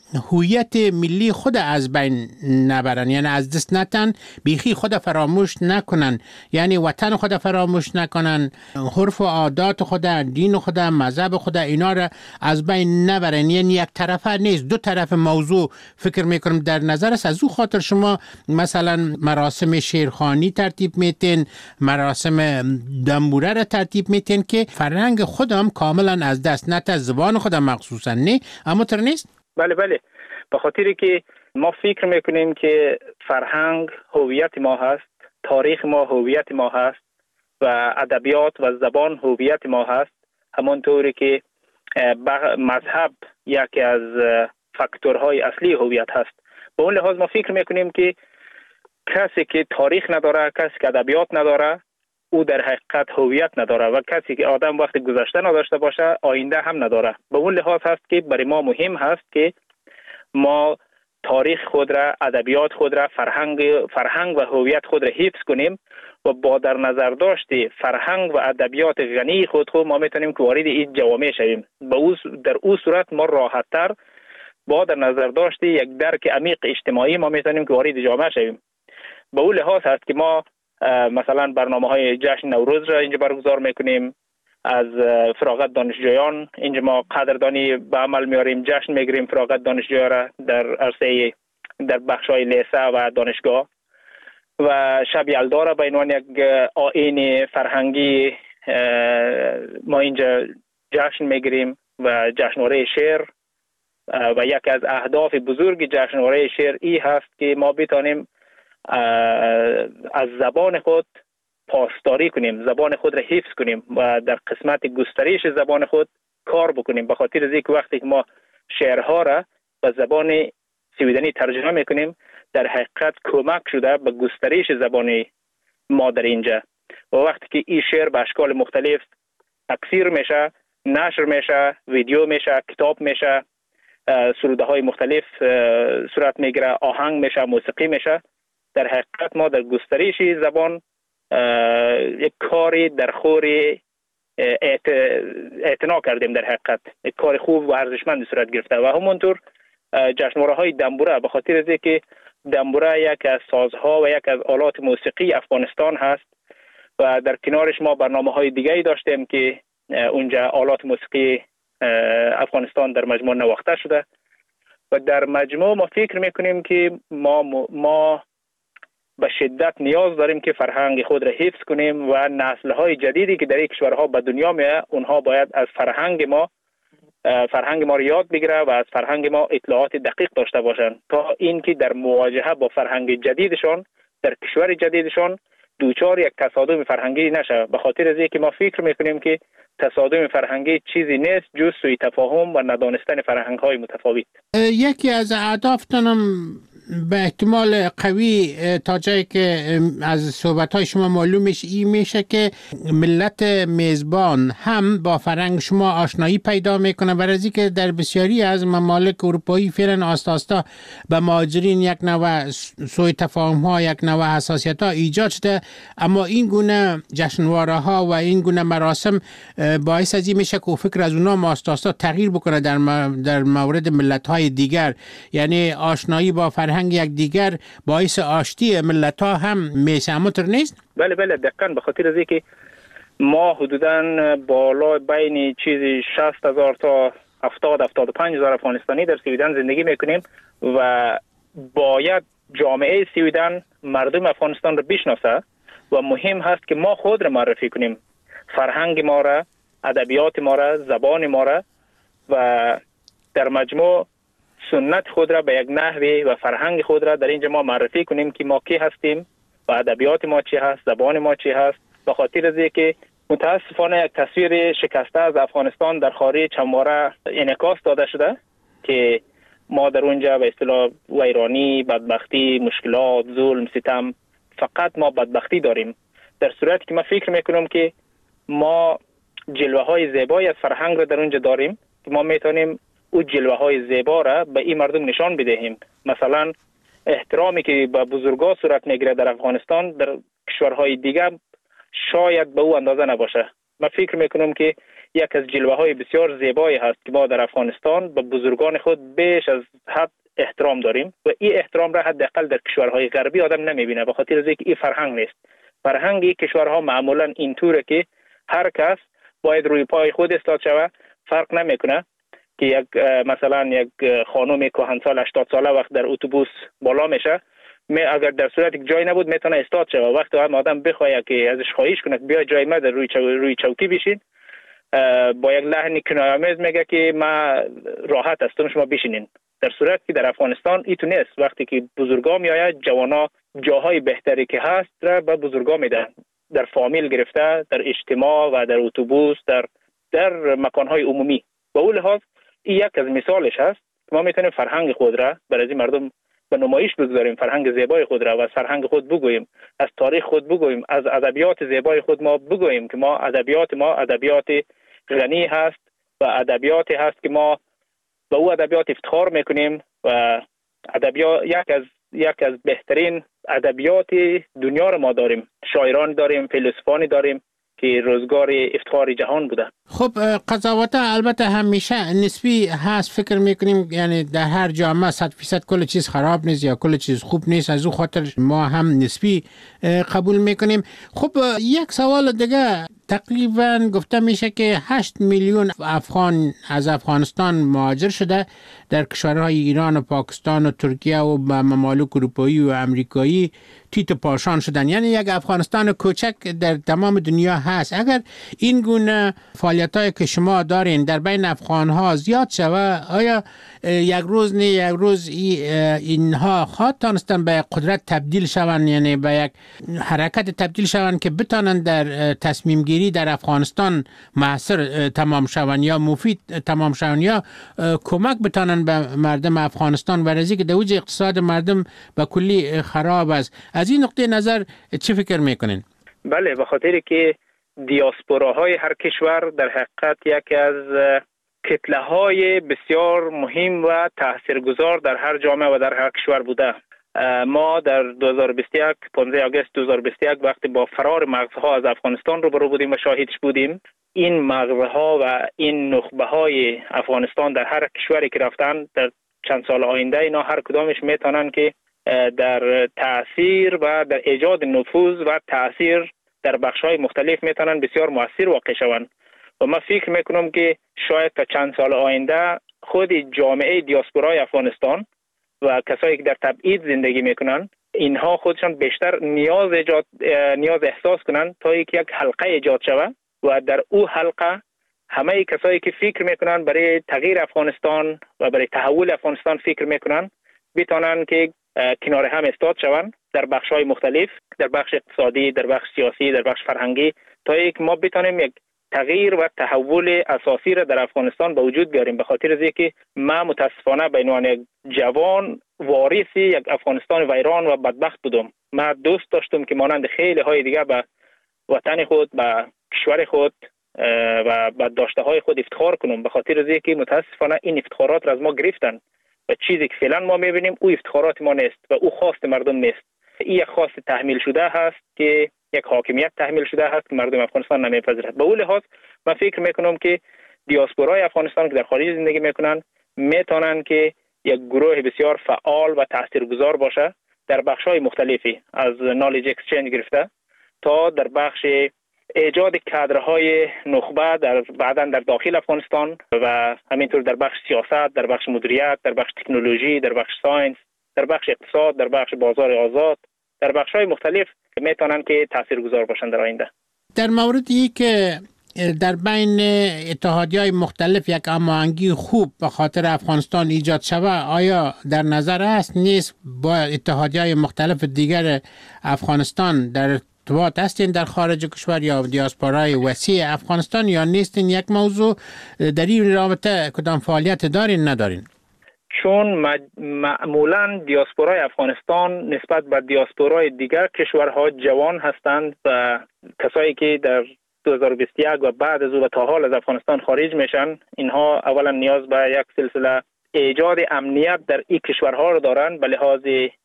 [SPEAKER 2] هویت ملی خود از بین نبرن، یعنی از دست نتن، بیخی خود فراموش نکنن، یعنی وطن خود فراموش نکنن، حرف و عادات خود، دین خود، مذهب خود، اینا را از بین نبرن. یعنی یک طرفه نیست، دو طرف موضوع فکر میکنم در نظر است. از او خاطر شما مثلا مراسم شیرخوانی ترتیب میتین، مراسم دنبوره را ترتیب میتین که فرهنگ خودم کاملا از دست نت، زبان خودم مخصوصا نه، اما تر نیست.
[SPEAKER 26] بله بله، به خاطری که ما فکر میکنیم که فرهنگ هویت ما هست، تاریخ ما هویت ما هست و ادبیات و زبان هویت ما هست، همانطوری که مذهب یکی از فاکتورهای اصلی هویت هست. به اون لحاظ ما فکر میکنیم که کسی که تاریخ نداره، کسی که ادبیات نداره، او در حقیقت هویت نداره و کسی که آدم وقت گذشته نداشته باشه آینده هم نداره. به اون لحاظ هست که برای ما مهم هست که ما تاریخ خود را، ادبیات خود را، فرهنگ فرهنگ و هویت خود را حفظ کنیم و با در نظر داشت فرهنگ و ادبیات غنی خود خود ما میتونیم که وارد این جوامع شویم. به او در او صورت ما راحت‌تر با در نظر داشت یک درک عمیق اجتماعی ما میتونیم که وارد جامعه شویم. به اون لحاظ هست که ما مثلا برنامه‌های جشن نوروز را اینجا برگزار میکنیم، از فراغت دانشجویان اینجا ما قدردانی به عمل میاریم، جشن میگیریم فراغت دانشجویان را در عرصه در بخش‌های لیسه و دانشگاه، و شب یلدا را به عنوان یک آیین فرهنگی ما اینجا جشن میگیریم و جشنواره شعر، و یک از اهداف بزرگ جشنواره شعر ای هست که ما بتانیم از زبان خود پاسداری کنیم، زبان خود را حفظ کنیم و در قسمت گسترش زبان خود کار بکنیم. به خاطر از اینکه وقتی که ما شعرها را به زبان سویدنی ترجمه میکنیم در حقیقت کمک شده به گسترش زبان ما در اینجا، و وقتی که این شعر به اشکال مختلف تکثیر میشه، نشر میشه، ویدیو میشه، کتاب میشه، سروده های مختلف صورت میگیره، آهنگ میشه، موسیقی میشه، در حقیقت ما در گسترش زبان یک کاری در خوری اعتنا کردیم. در حقیقت یک کار خوب و ارزشمند صورت گرفته. و همونطور جشنواره های دنبوره، به خاطر از اینکه دنبوره یک از سازها و یک از آلات موسیقی افغانستان هست و در کنارش ما برنامه های دیگری داشتیم که اونجا آلات موسیقی افغانستان در مجموع نواخته شده، و در مجموع ما فکر میکنیم که ما ما به شدت نیاز داریم که فرهنگ خود را حفظ کنیم و نسل‌های جدیدی که در این کشورها به دنیا میاد اونها باید از فرهنگ ما فرهنگ ما را یاد بگیره و از فرهنگ ما اطلاعات دقیق داشته باشند تا اینکه در مواجهه با فرهنگ جدیدشان در کشور جدیدشان دوچار یک تصادم فرهنگی نشه. به خاطر از اینکه ما فکر میکنیم که تصادم فرهنگی چیزی نیست جز سوء تفاهم و ندانستن فرهنگ‌های متفاوت.
[SPEAKER 2] یکی از اهدافتانم به احتمال قوی تا جایی که از صحبت‌های شما معلوم میشه این میشه که ملت میزبان هم با فرهنگ شما آشنایی پیدا میکنه، برای از اینکه در بسیاری از ممالک اروپایی فعلا آستا آستا به مهاجرین یک نوع سوء تفاهم‌ها، یک نوع حساسیت‌ها ایجاد شده، اما این گونه جشنواره‌ها و این گونه مراسم باعث از این میشه که فکر از اونها آستا آستا تغییر بکنه در در مورد ملت‌های دیگر، یعنی آشنایی با فرهنگ یک دیگر باعث آشتی ملت ها هم میشه، اما تر نیست؟
[SPEAKER 26] بله بله دقیقاً. به خاطر از اینکه ما حدوداً بالا بین چیزی شصت هزار تا هفتاد هفتاد و پنج هزار افغانستانی در سویدن زندگی میکنیم و باید جامعه سویدن مردم افغانستان رو بشناسه و مهم هست که ما خود رو معرفی کنیم، فرهنگ ما را، ادبیات ما را، زبان ما را، و در مجموع سنت خود را به یک نحوی و فرهنگ خود را در اینجا ما معرفی کنیم که ما کی هستیم و ادبیات ما چی هست، زبان ما چی هست. به خاطر از اینکه متاسفانه یک تصویر شکسته از افغانستان در خارج همواره انعکاس داده شده که ما در اونجا به اصطلاح ویرانی، بدبختی، مشکلات، ظلم، ستم، فقط ما بدبختی داریم، در صورتی که ما فکر میکنم که ما جلوه های زیبایی از فرهنگ را در اونجا داریم که ما میتونیم او جلوه های زیبا را به این مردم نشان بدهیم. مثلا احترامی که به بزرگا صورت میگیره در افغانستان در کشورهای دیگه شاید به او اندازه نباشه. من فکر میکنم که یک از جلوه های بسیار زیبایی هست که ما در افغانستان به بزرگان خود بیش از حد احترام داریم و این احترام را حداقل در کشورهای غربی آدم نمیبینه، به خاطر از اینکه این فرهنگ نیست. فرهنگی کشورها معمولا اینطوره که هر کس باید روی پای خود استاد شود. فرق نمیکنه که یک مثلا یک خانم کهنسال هشتاد ساله وقت در اتوبوس بالا میشه، می اگر در صورت که جای نبود میتونه استاد شه. وقتی هم آدم بخواد که ازش خواهش کنه بیا جای ما در روی چو... روی چوکی بشین، با یک لحن کنایه‌آمیز میگه که ما راحت هستم شما بشینین. در صورت که در افغانستان ایتو نیست. وقتی که بزرگا میآید جوانا جاهای بهتری که هست را به بزرگا میدن، در فامیل گرفته، در اجتماع و در اتوبوس، در در مکانهای عمومی. به اون لحاظ این یک از مثالش هست. ما میتونیم فرهنگ خود را برای مردم به نمایش بگذاریم، فرهنگ زیبای خود را و از فرهنگ خود بگوییم، از تاریخ خود بگوییم، از ادبیات زیبای خود ما بگوییم که ما ادبیات ما ادبیات غنی هست و ادبیاتی هست که ما به او ادبیات افتخار میکنیم و ادبیات یک از یک از بهترین ادبیات دنیا رو ما داریم. شاعران داریم، فیلسوفانی داریم که روزگار افتخار جهان بوده.
[SPEAKER 2] خب قضاوت البته همیشه نسبی هست، فکر میکنیم یعنی در هر جامعه صد فیصد کل چیز خراب نیست یا کل چیز خوب نیست، از او خاطر ما هم نسبی قبول میکنیم. خب یک سوال دیگه، تقریبا گفته میشه که هشت میلیون افغان از افغانستان مهاجر شده در کشورهای ایران و پاکستان و ترکیه و ممالک اروپایی و امریکایی تیت و پاشان شدن، یعنی یک افغانستان کوچک در تمام دنیا هست. اگر این گونه فعالیتایی که شما دارین در بین افغان ها زیاد شوه، آیا یک روز نه یک روز اینها خواهد تانستن به قدرت تبدیل شوند، یعنی به یک حرکت تبدیل شوند که بتانن در تصمیم گیری در افغانستان موثر تمام شوند یا مفید تمام شوند یا کمک بتانن به مردم افغانستان، ورزی که دوج اقتصاد مردم به کلی خراب است. از این نقطه نظر چه فکر میکنین؟
[SPEAKER 26] بله، به خاطر که دیاسپوراهای هر کشور در حقیقت یکی از کتله های بسیار مهم و تاثیرگذار در هر جامعه و در هر کشور بوده. ما در دو هزار و بیست و یک پانزده آگوست دو هزار و بیست و یک وقتی با فرار مغزها از افغانستان روبرو بودیم و شاهدش بودیم، این مغزها و این نخبه های افغانستان در هر کشوری که رفتن در چند سال آینده اینا هر کدامش میتونن که در تأثیر و در ایجاد نفوذ و تأثیر در بخش‌های مختلف میتونن بسیار مؤثر واقع شوند و من فکر میکنم که شاید تا چند سال آینده خود جامعه دیاسپورای افغانستان و کسایی که در تبعید زندگی میکنن اینها خودشان بیشتر نیاز ایجاد نیاز احساس کنن تا اینکه یک حلقه ایجاد شود و در او حلقه همه کسایی که فکر میکنن برای تغییر افغانستان و برای تحول افغانستان فکر میکنن بتونن که کنار هم استاد شوند در بخش‌های مختلف، در بخش اقتصادی، در بخش سیاسی، در بخش فرهنگی، تا یک ما بتونیم یک تغییر و تحول اساسی را در افغانستان به وجود بیاریم. به خاطر از اینکه ما متاسفانه به عنوان یک جوان وارث یک افغانستان ویران و بدبخت بودم. ما دوست داشتم که مانند خیلی های دیگه به وطن خود، به کشور خود و به داشته های خود افتخار کنم. به خاطر از اینکه متاسفانه این افتخارات را از ما گرفتن و چیزی که فعلا ما میبینیم او افتخارات ما نیست و او خواست مردم نیست. این یک خواست تحمیل شده هست که یک حاکمیت تحمیل شده هست که مردم افغانستان نمیپذیرند. به اون لحاظ من فکر میکنم که دیاسپورای افغانستان که در خارج زندگی میکنن میتونن که یک گروه بسیار فعال و تاثیرگذار باشه در بخش‌های مختلفی، از نالج اکسچنج گرفته تا در بخش ایجاد کادرهای نخبه در بعداً در داخل افغانستان و همینطور در بخش سیاست، در بخش مدیریت، در بخش تکنولوژی، در بخش ساینس، در بخش اقتصاد، در بخش بازار آزاد، در بخش‌های مختلف میتونن که تاثیرگذار باشن در آینده.
[SPEAKER 2] در موردی که در بین اتحادیه‌های مختلف یک هماهنگی خوب به خاطر افغانستان ایجاد شود، آیا در نظر است نیست با اتحادیه‌های مختلف دیگر افغانستان در ارتباط هستین در خارج کشور یا دیاسپورای وسیع افغانستان یا نیستین؟ یک موضوع در این رابطه کدام فعالیت دارین ندارین؟
[SPEAKER 26] چون معمولا دیاسپورای افغانستان نسبت به دیاسپورای دیگر کشورها جوان هستند و کسایی که در دو هزار و بیست و یک و بعد از او و تا حال از افغانستان خارج میشن، اینها اولا نیاز به یک سلسله ایجاد امنیت در این کشورها رو دارن، به لحاظ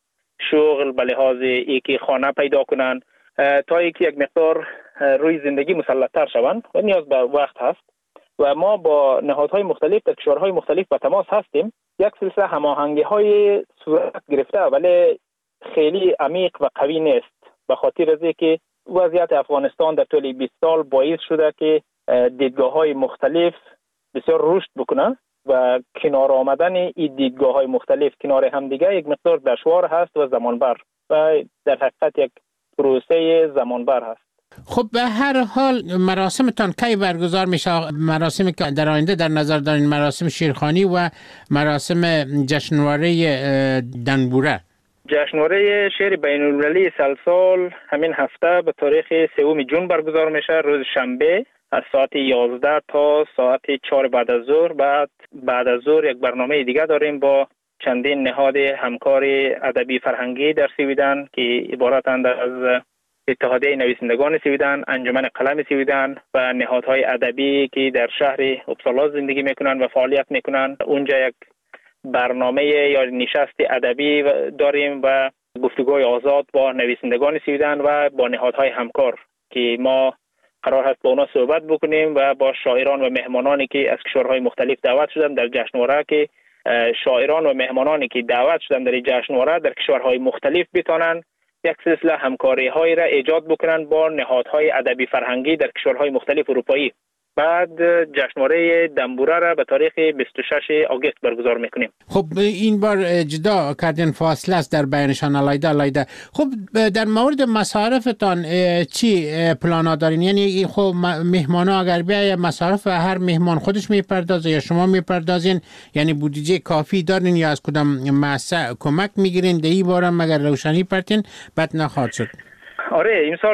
[SPEAKER 26] شغل، به لحاظ اینکه خانه پیدا کنن تا اینکه یک مقدار روی زندگی مسلط‌تر شوند و نیاز به وقت هست. و ما با نهادهای مختلف در کشورهای مختلف به تماس هستیم. یک سلسله هماهنگی‌های صورت گرفته ولی خیلی عمیق و قوی نیست، به خاطر از اینکه وضعیت افغانستان در طول بیست سال باعث شده که دیدگاه‌های مختلف بسیار رشد بکنه و کنار آمدن این دیدگاه‌های مختلف کنار همدیگه یک مقدار دشوار هست و زمانبر و در حقیقت یک پروسه زمانبر هست.
[SPEAKER 2] خب به هر حال مراسمتان کی برگزار میشه؟ مراسمی که در آینده در نظر دارین مراسم شیرخوانی و مراسم جشنواره دنبوره.
[SPEAKER 26] جشنواره شعر بین‌المللی سلسال همین هفته به تاریخ سوم جون برگزار میشه، روز شنبه از ساعت یازده تا ساعت چهار بعد از ظهر. بعد بعد از ظهر یک برنامه دیگه داریم با چندین نهاد همکار ادبی فرهنگی در سویدن که عبارتند از اتحادیه نویسندگان سویدن، انجمن قلم سویدن و نهادهای ادبی که در شهر اپسالا زندگی میکنن و فعالیت میکنن. اونجا یک برنامه یا نشست ادبی داریم و گفتگوی آزاد با نویسندگان سویدن و با نهادهای همکار که ما قرار هست با اونا صحبت بکنیم و با شاعران و مهمانانی که از کشورهای مختلف دعوت شدن در جشنواره، که شاعران و مهمانانی که دعوت شدن در جشنواره در کشورهای مختلف بتونن یک سلسله همکاری های را ایجاد بکنن با نهادهای ادبی فرهنگی در کشورهای مختلف اروپایی. بعد جشنواره دنبوره را به تاریخ بیست و شش آگوست برگزار میکنیم.
[SPEAKER 2] خب این بار جدا کردن، فاصله است در بینشان علایده علایده. خب در مورد مصارفتان چی پلانا دارین؟ یعنی خب مهمانا اگر بیای مصارف هر مهمان خودش میپردازه یا شما میپردازین؟ یعنی بودجه کافی دارین یا از کدام مؤسسه کمک میگیرین؟ در این باره مگر روشنی پرتین بد نخواهد شد.
[SPEAKER 26] آره این سال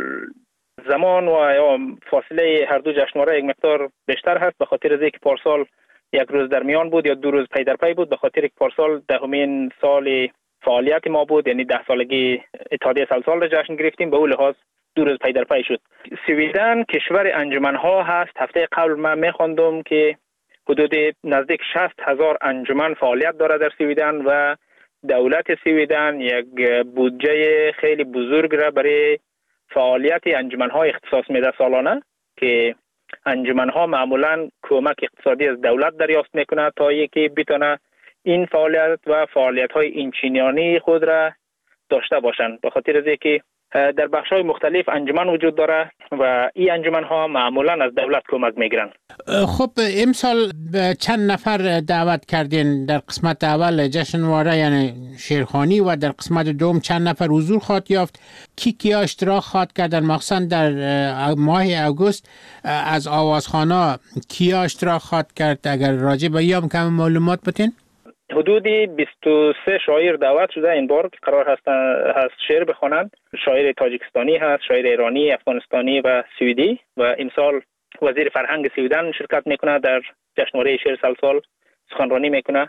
[SPEAKER 26] زمان و یا فاصله هر دو جشنواره یک مقدار بیشتر هست، به خاطر از اینکه پارسال یک روز در میان بود یا دو روز پی در پی بود، به خاطر اینکه پارسال دهمین سال فعالیت ما بود، یعنی ده سالگی اتحادیه سلسال را جشن گرفتیم، به اون لحاظ دو روز پی در پی شد. سویدن کشور انجمن‌ها هست. هفته قبل من می‌خواندم که حدود نزدیک شصت هزار انجمن فعالیت داره در سویدن و دولت سویدن یک بودجه خیلی بزرگ را برای فعالیت انجمن‌ها اختصاص میده سالانه، که انجمن‌ها معمولاً کمک اقتصادی از دولت دریافت میکنه تا اینکه بتونه این فعالیت و فعالیت‌های اینچینیانی خود را داشته باشند، به خاطر از اینکه در بخش‌های مختلف انجمن وجود داره و این انجمن‌ها معمولاً از دولت کمک میگیرن.
[SPEAKER 2] خب امسال چند نفر دعوت کردین در قسمت اول جشنواره یعنی شیرخوانی و در قسمت دوم چند نفر حضور خواهد یافت؟ کی کیا اشتراک خواهد کردن؟ مخصوصا در ماه اگوست از آوازخوانا کیا اشتراک خواهد کرد؟ اگر راجع به این کم معلومات بدین.
[SPEAKER 26] حدودی بیست و سه شاعر دعوت شده این بار که قرار هست هست شعر بخوانند. شاعر تاجیکستانی هست، شاعر ایرانی، افغانستانی و سوئدی. و امسال وزیر فرهنگ سویدن شرکت میکنه در جشنواره شعر سلسال، سخنرانی میکنه.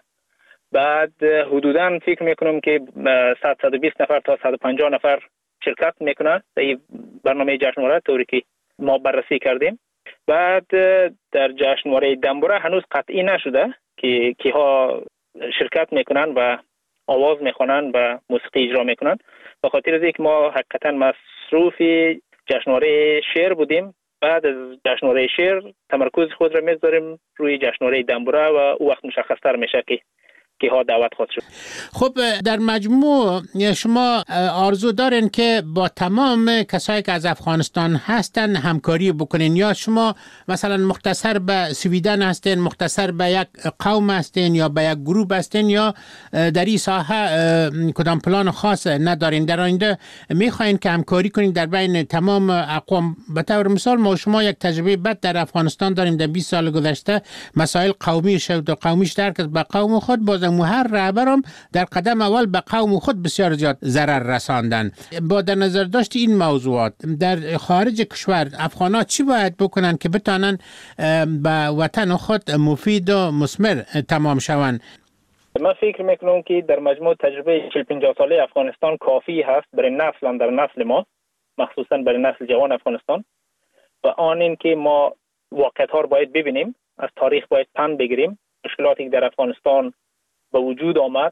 [SPEAKER 26] بعد حدوداً فکر میکنم که صد تا صد و بیست نفر تا صد و پنجاه نفر شرکت میکنه در این برنامه جشنواره طوری که ما بررسی کردیم. بعد در جشنواره دنبوره هنوز قطعی نشده که کیها شرکت میکنن و آواز میخوانن و موسیقی اجرا میکنن، به خاطر از اینکه ما حقیقتا مصروف جشنواره شعر بودیم. بعد از جشنواره شعر تمرکز خود را میذاریم روی جشنواره دنبوره و او وقت مشخص‌تر میشه که که ها دعوت خواهد شد.
[SPEAKER 2] خب در مجموع شما آرزو دارین که با تمام کسایی که از افغانستان هستن همکاری بکنین، یا شما مثلا مختصر به سویدن هستین، مختصر به یک قوم هستین یا به یک گروه هستین، یا در این ساحه کدام پلان خاص ندارین؟ در آینده میخواین که همکاری کنین در بین تمام اقوام؟ به طور مثال ما شما یک تجربه بد در افغانستان داریم در بیست سال گذشته، مسائل قومی شد و قومیش درک به قوم خود، باز هر رهبرم در قدم اول به قوم خود بسیار زیاد ضرر رساندن. با در نظر داشت این موضوعات در خارج کشور افغانا چی باید بکنن که بتانن به وطن خود مفید و مثمر تمام شوند؟
[SPEAKER 26] من فکر میکنم که در مجموع تجربه چهل پنجاه ساله افغانستان کافی هست برای نسل در نسل ما، مخصوصا برای نسل جوان افغانستان، و آن این که ما واقعیت ها رو باید ببینیم، از تاریخ باید پند بگیریم. مشکلاتی که در افغانستان به وجود آمد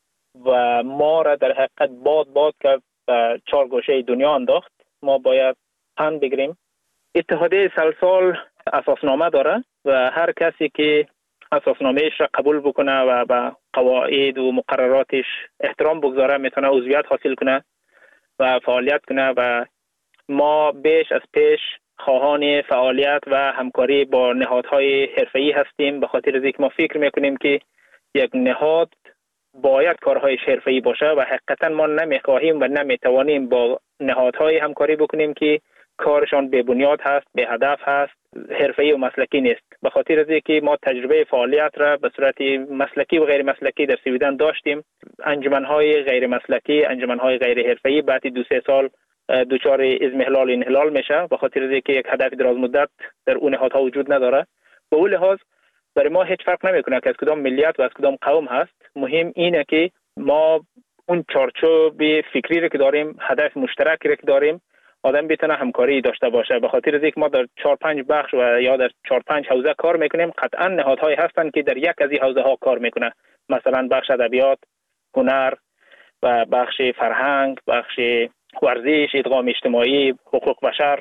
[SPEAKER 26] و ما را در حقیقت باد باد کرد و چهار گوشه دنیا انداخت، ما باید پند بگیریم. اتحادیه سلسال اساسنامه داره و هر کسی که اساسنامه‌اش را قبول بکنه و به قواعد و مقرراتش احترام بگذاره میتونه عضویت حاصل کنه و فعالیت کنه و ما بیش از پیش خواهان فعالیت و همکاری با نهادهای حرفه‌ای هستیم، به خاطر اینکه ما فکر میکنیم که یک نهاد باید کارهایش حرفه‌ای باشه و حقیقتا ما نمیخواهیم و نمیتوانیم با نهادهای همکاری بکنیم که کارشان به بنیاد هست، به هدف هست، حرفه‌ای و مسلکی نیست. به خاطر از اینکه ما تجربه فعالیت را به صورت مسلکی و غیر مسلکی در سویدن داشتیم، انجمن‌های غیر مسلکی، انجمن‌های غیر حرفه‌ای بعد دو سه سال دوچار اضمحلال انحلال میشه، به خاطر از اینکه یک هدف دراز مدت در اون نهادها وجود نداره. به اون لحاظ برای ما هیچ فرق نمیکنه که از کدام ملیت و از کدام قوم هست. مهم اینه که ما اون چارچوب فکری رو که داریم، هدف مشترکی رو که داریم، آدم بتونه همکاری داشته باشه. به خاطر از اینکه ما در چهار پنج بخش و یا در چهار پنج حوزه کار میکنیم، قطعا نهادهایی هستند که در یک از این حوزه ها کار میکنه، مثلا بخش ادبیات، هنر و بخش فرهنگ، بخش ورزش، ادغام اجتماعی، حقوق بشر.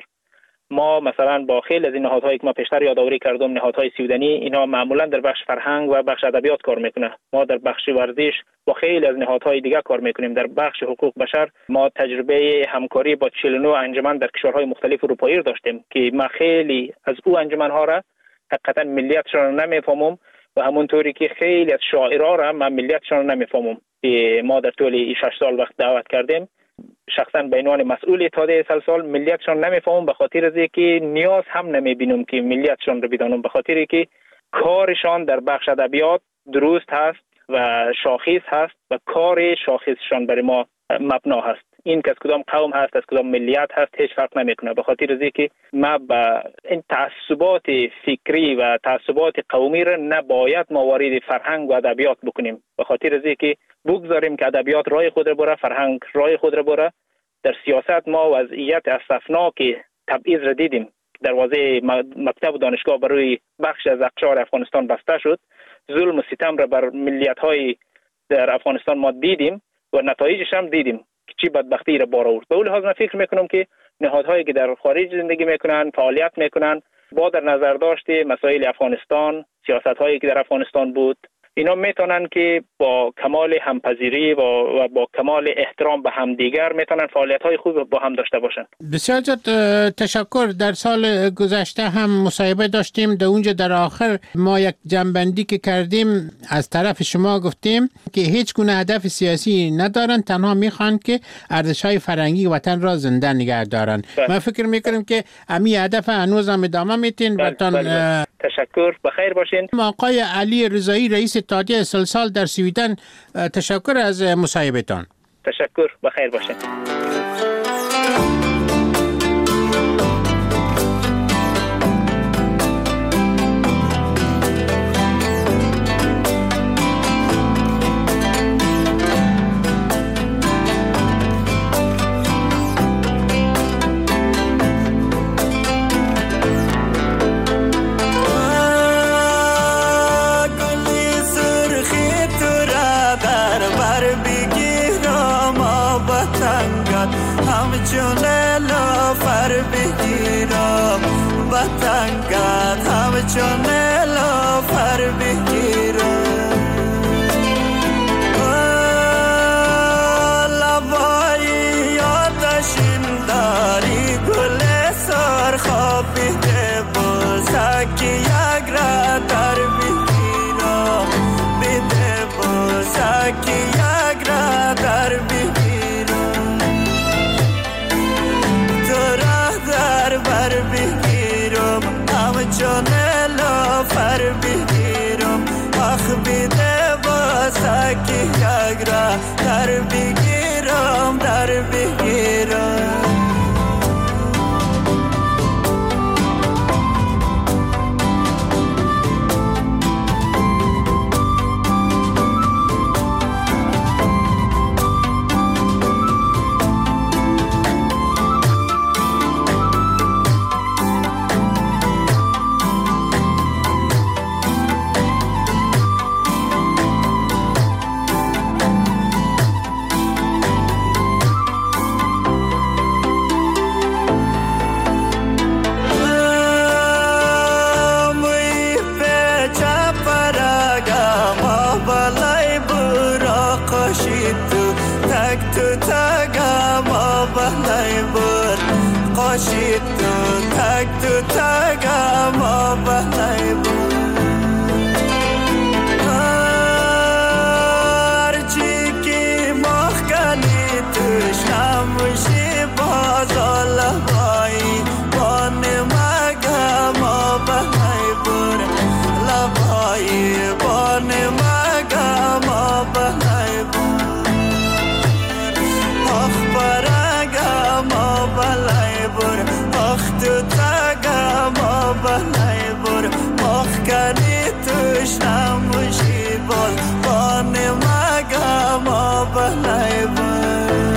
[SPEAKER 26] ما مثلا با خیلی از این نهادهایی که ما پیشتر یادآوری کردم، نهادهای سویدنی، اینا معمولا در بخش فرهنگ و بخش ادبیات کار میکنه. ما در بخش ورزش با خیلی از نهادهای دیگه کار میکنیم. در بخش حقوق بشر ما تجربه همکاری با چهل و نه انجمن در کشورهای مختلف اروپایی داشتیم که ما خیلی از او انجمنها را حقیقتا ملیتشان را نمیفهمم و همونطوری که خیلی از شاعرها را من ملیتشان را نمیفهمم. ما در طول شش سال وقت دعوت کردیم، شخصا به عنوان مسئول اتحادیه سلسال ملیتشان نمیفهمم، به خاطر از اینکه نیاز هم نمیبینم که ملیتشان رو بدانم، به خاطر اینکه کارشان در بخش ادبیات درست هست و شاخص هست و کار شاخصشان برای ما مبنا هست. این که از کدام قوم هست، از کدام ملیت هست، هیچ فرق نمیکنه، به خاطر از اینکه ما با این تعصبات فکری و تعصبات قومی را نباید ما وارد فرهنگ و ادبیات بکنیم، به خاطر از اینکه بگذاریم که ادبیات راه خود را بره، فرهنگ راه خود را بره. در سیاست ما وضعیت اسفناک تبعیض را دیدیم. دروازه مکتب و دانشگاه برای بخش از اقشار افغانستان بسته شد. ظلم و ستم را بر ملیت‌های در افغانستان ما دیدیم و نتایجش هم دیدیم که چی بدبختی را بار آورد. به اون لحاظ من فکر میکنم که نهادهایی که در خارج زندگی میکنن، فعالیت میکنن، با در نظر داشته مسائل افغانستان، سیاست‌هایی که در افغانستان بود، اینا میتونن که با کمال همپذیری و, و با کمال احترام به همدیگر میتونن فعالیت‌های خوب با هم داشته باشن.
[SPEAKER 2] بسیار زیاد تشکر. در سال گذشته هم مصاحبه داشتیم، در اونجا در آخر ما یک جنبندی که کردیم از طرف شما گفتیم که هیچ گونه هدف سیاسی ندارن، تنها میخوان که ارزش‌های فرهنگی وطن را زنده نگه دارن. من فکر میکنم که امی هدف هنوز هم ادامه میتین. وطن
[SPEAKER 26] تشکر، بخیر باشین.
[SPEAKER 2] آقای علی رضایی رئیس اتحادیه سلسال در سویدن، تشکر از مصاحبهتان.
[SPEAKER 26] تشکر، بخیر باشین.
[SPEAKER 3] همچون فر بگیرم بطنگت، همچون فر بگیرم لبایی آتشین داری گل سرخاب بیده بزاکی یک را در بگیرم بیده بزاکی یک را در بگیرم بر بگیرم همچون لافر بگیرم آخ بیده بازاکی یک را در بگیرم در بگیرم عاشق تو تک تو تکم آبلای بود هرچی که مخکنی توش نموشی بازال بایی بانه مگم آبلای بود لبایی بانه مگم آبلای بود آخ برگم آبلای بود آخ تو تگم آبلای بود مخکنی توش نموشی باز بانه مگم آبلای بود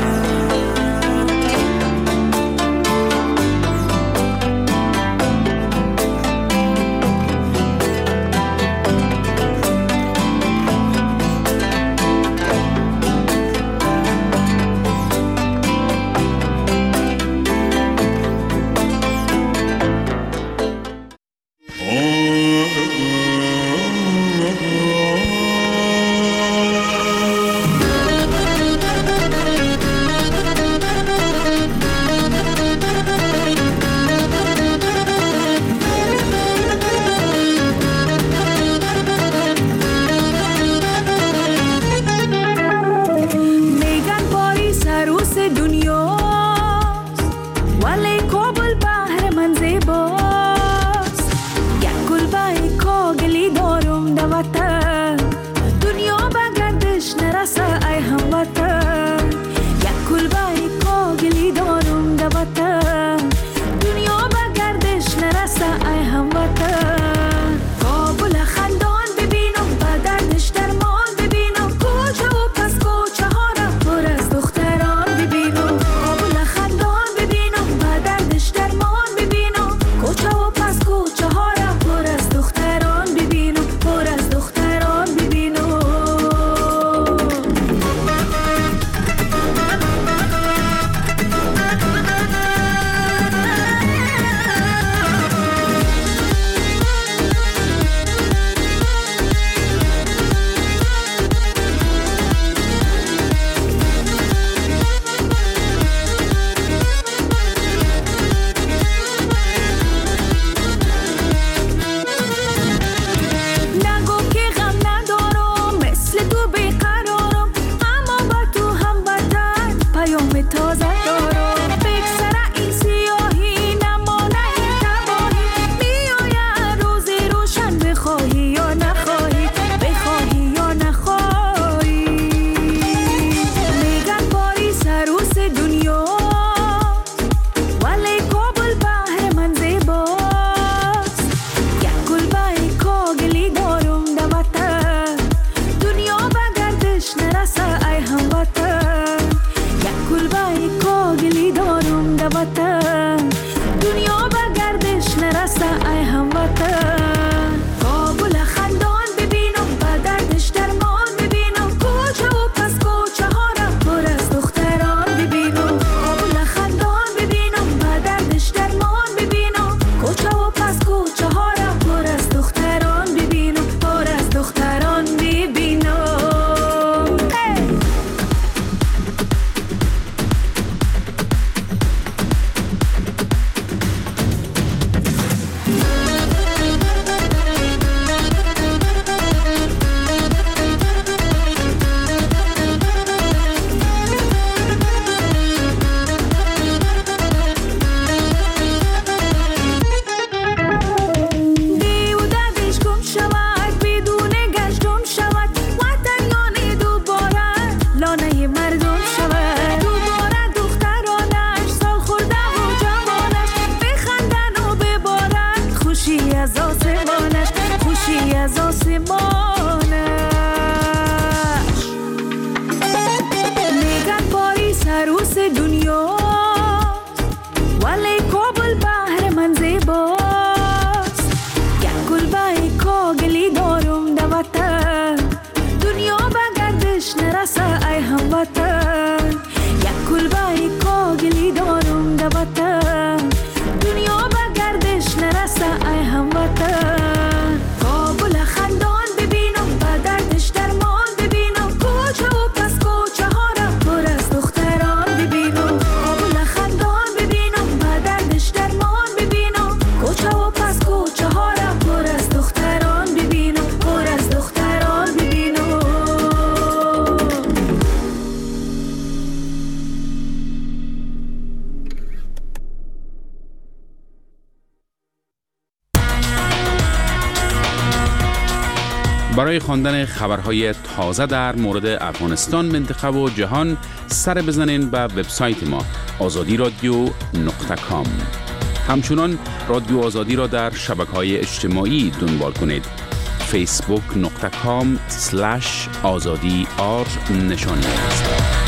[SPEAKER 4] برای خواندن خبرهای تازه در مورد افغانستان، منطقه و جهان سر بزنین به وبسایت ما آزادی رادیو نقطه کام. همچنان رادیو آزادی را در شبکه‌های اجتماعی دنبال کنید. فیسبوک نقطه کام سلش آزادی آر نشانی است.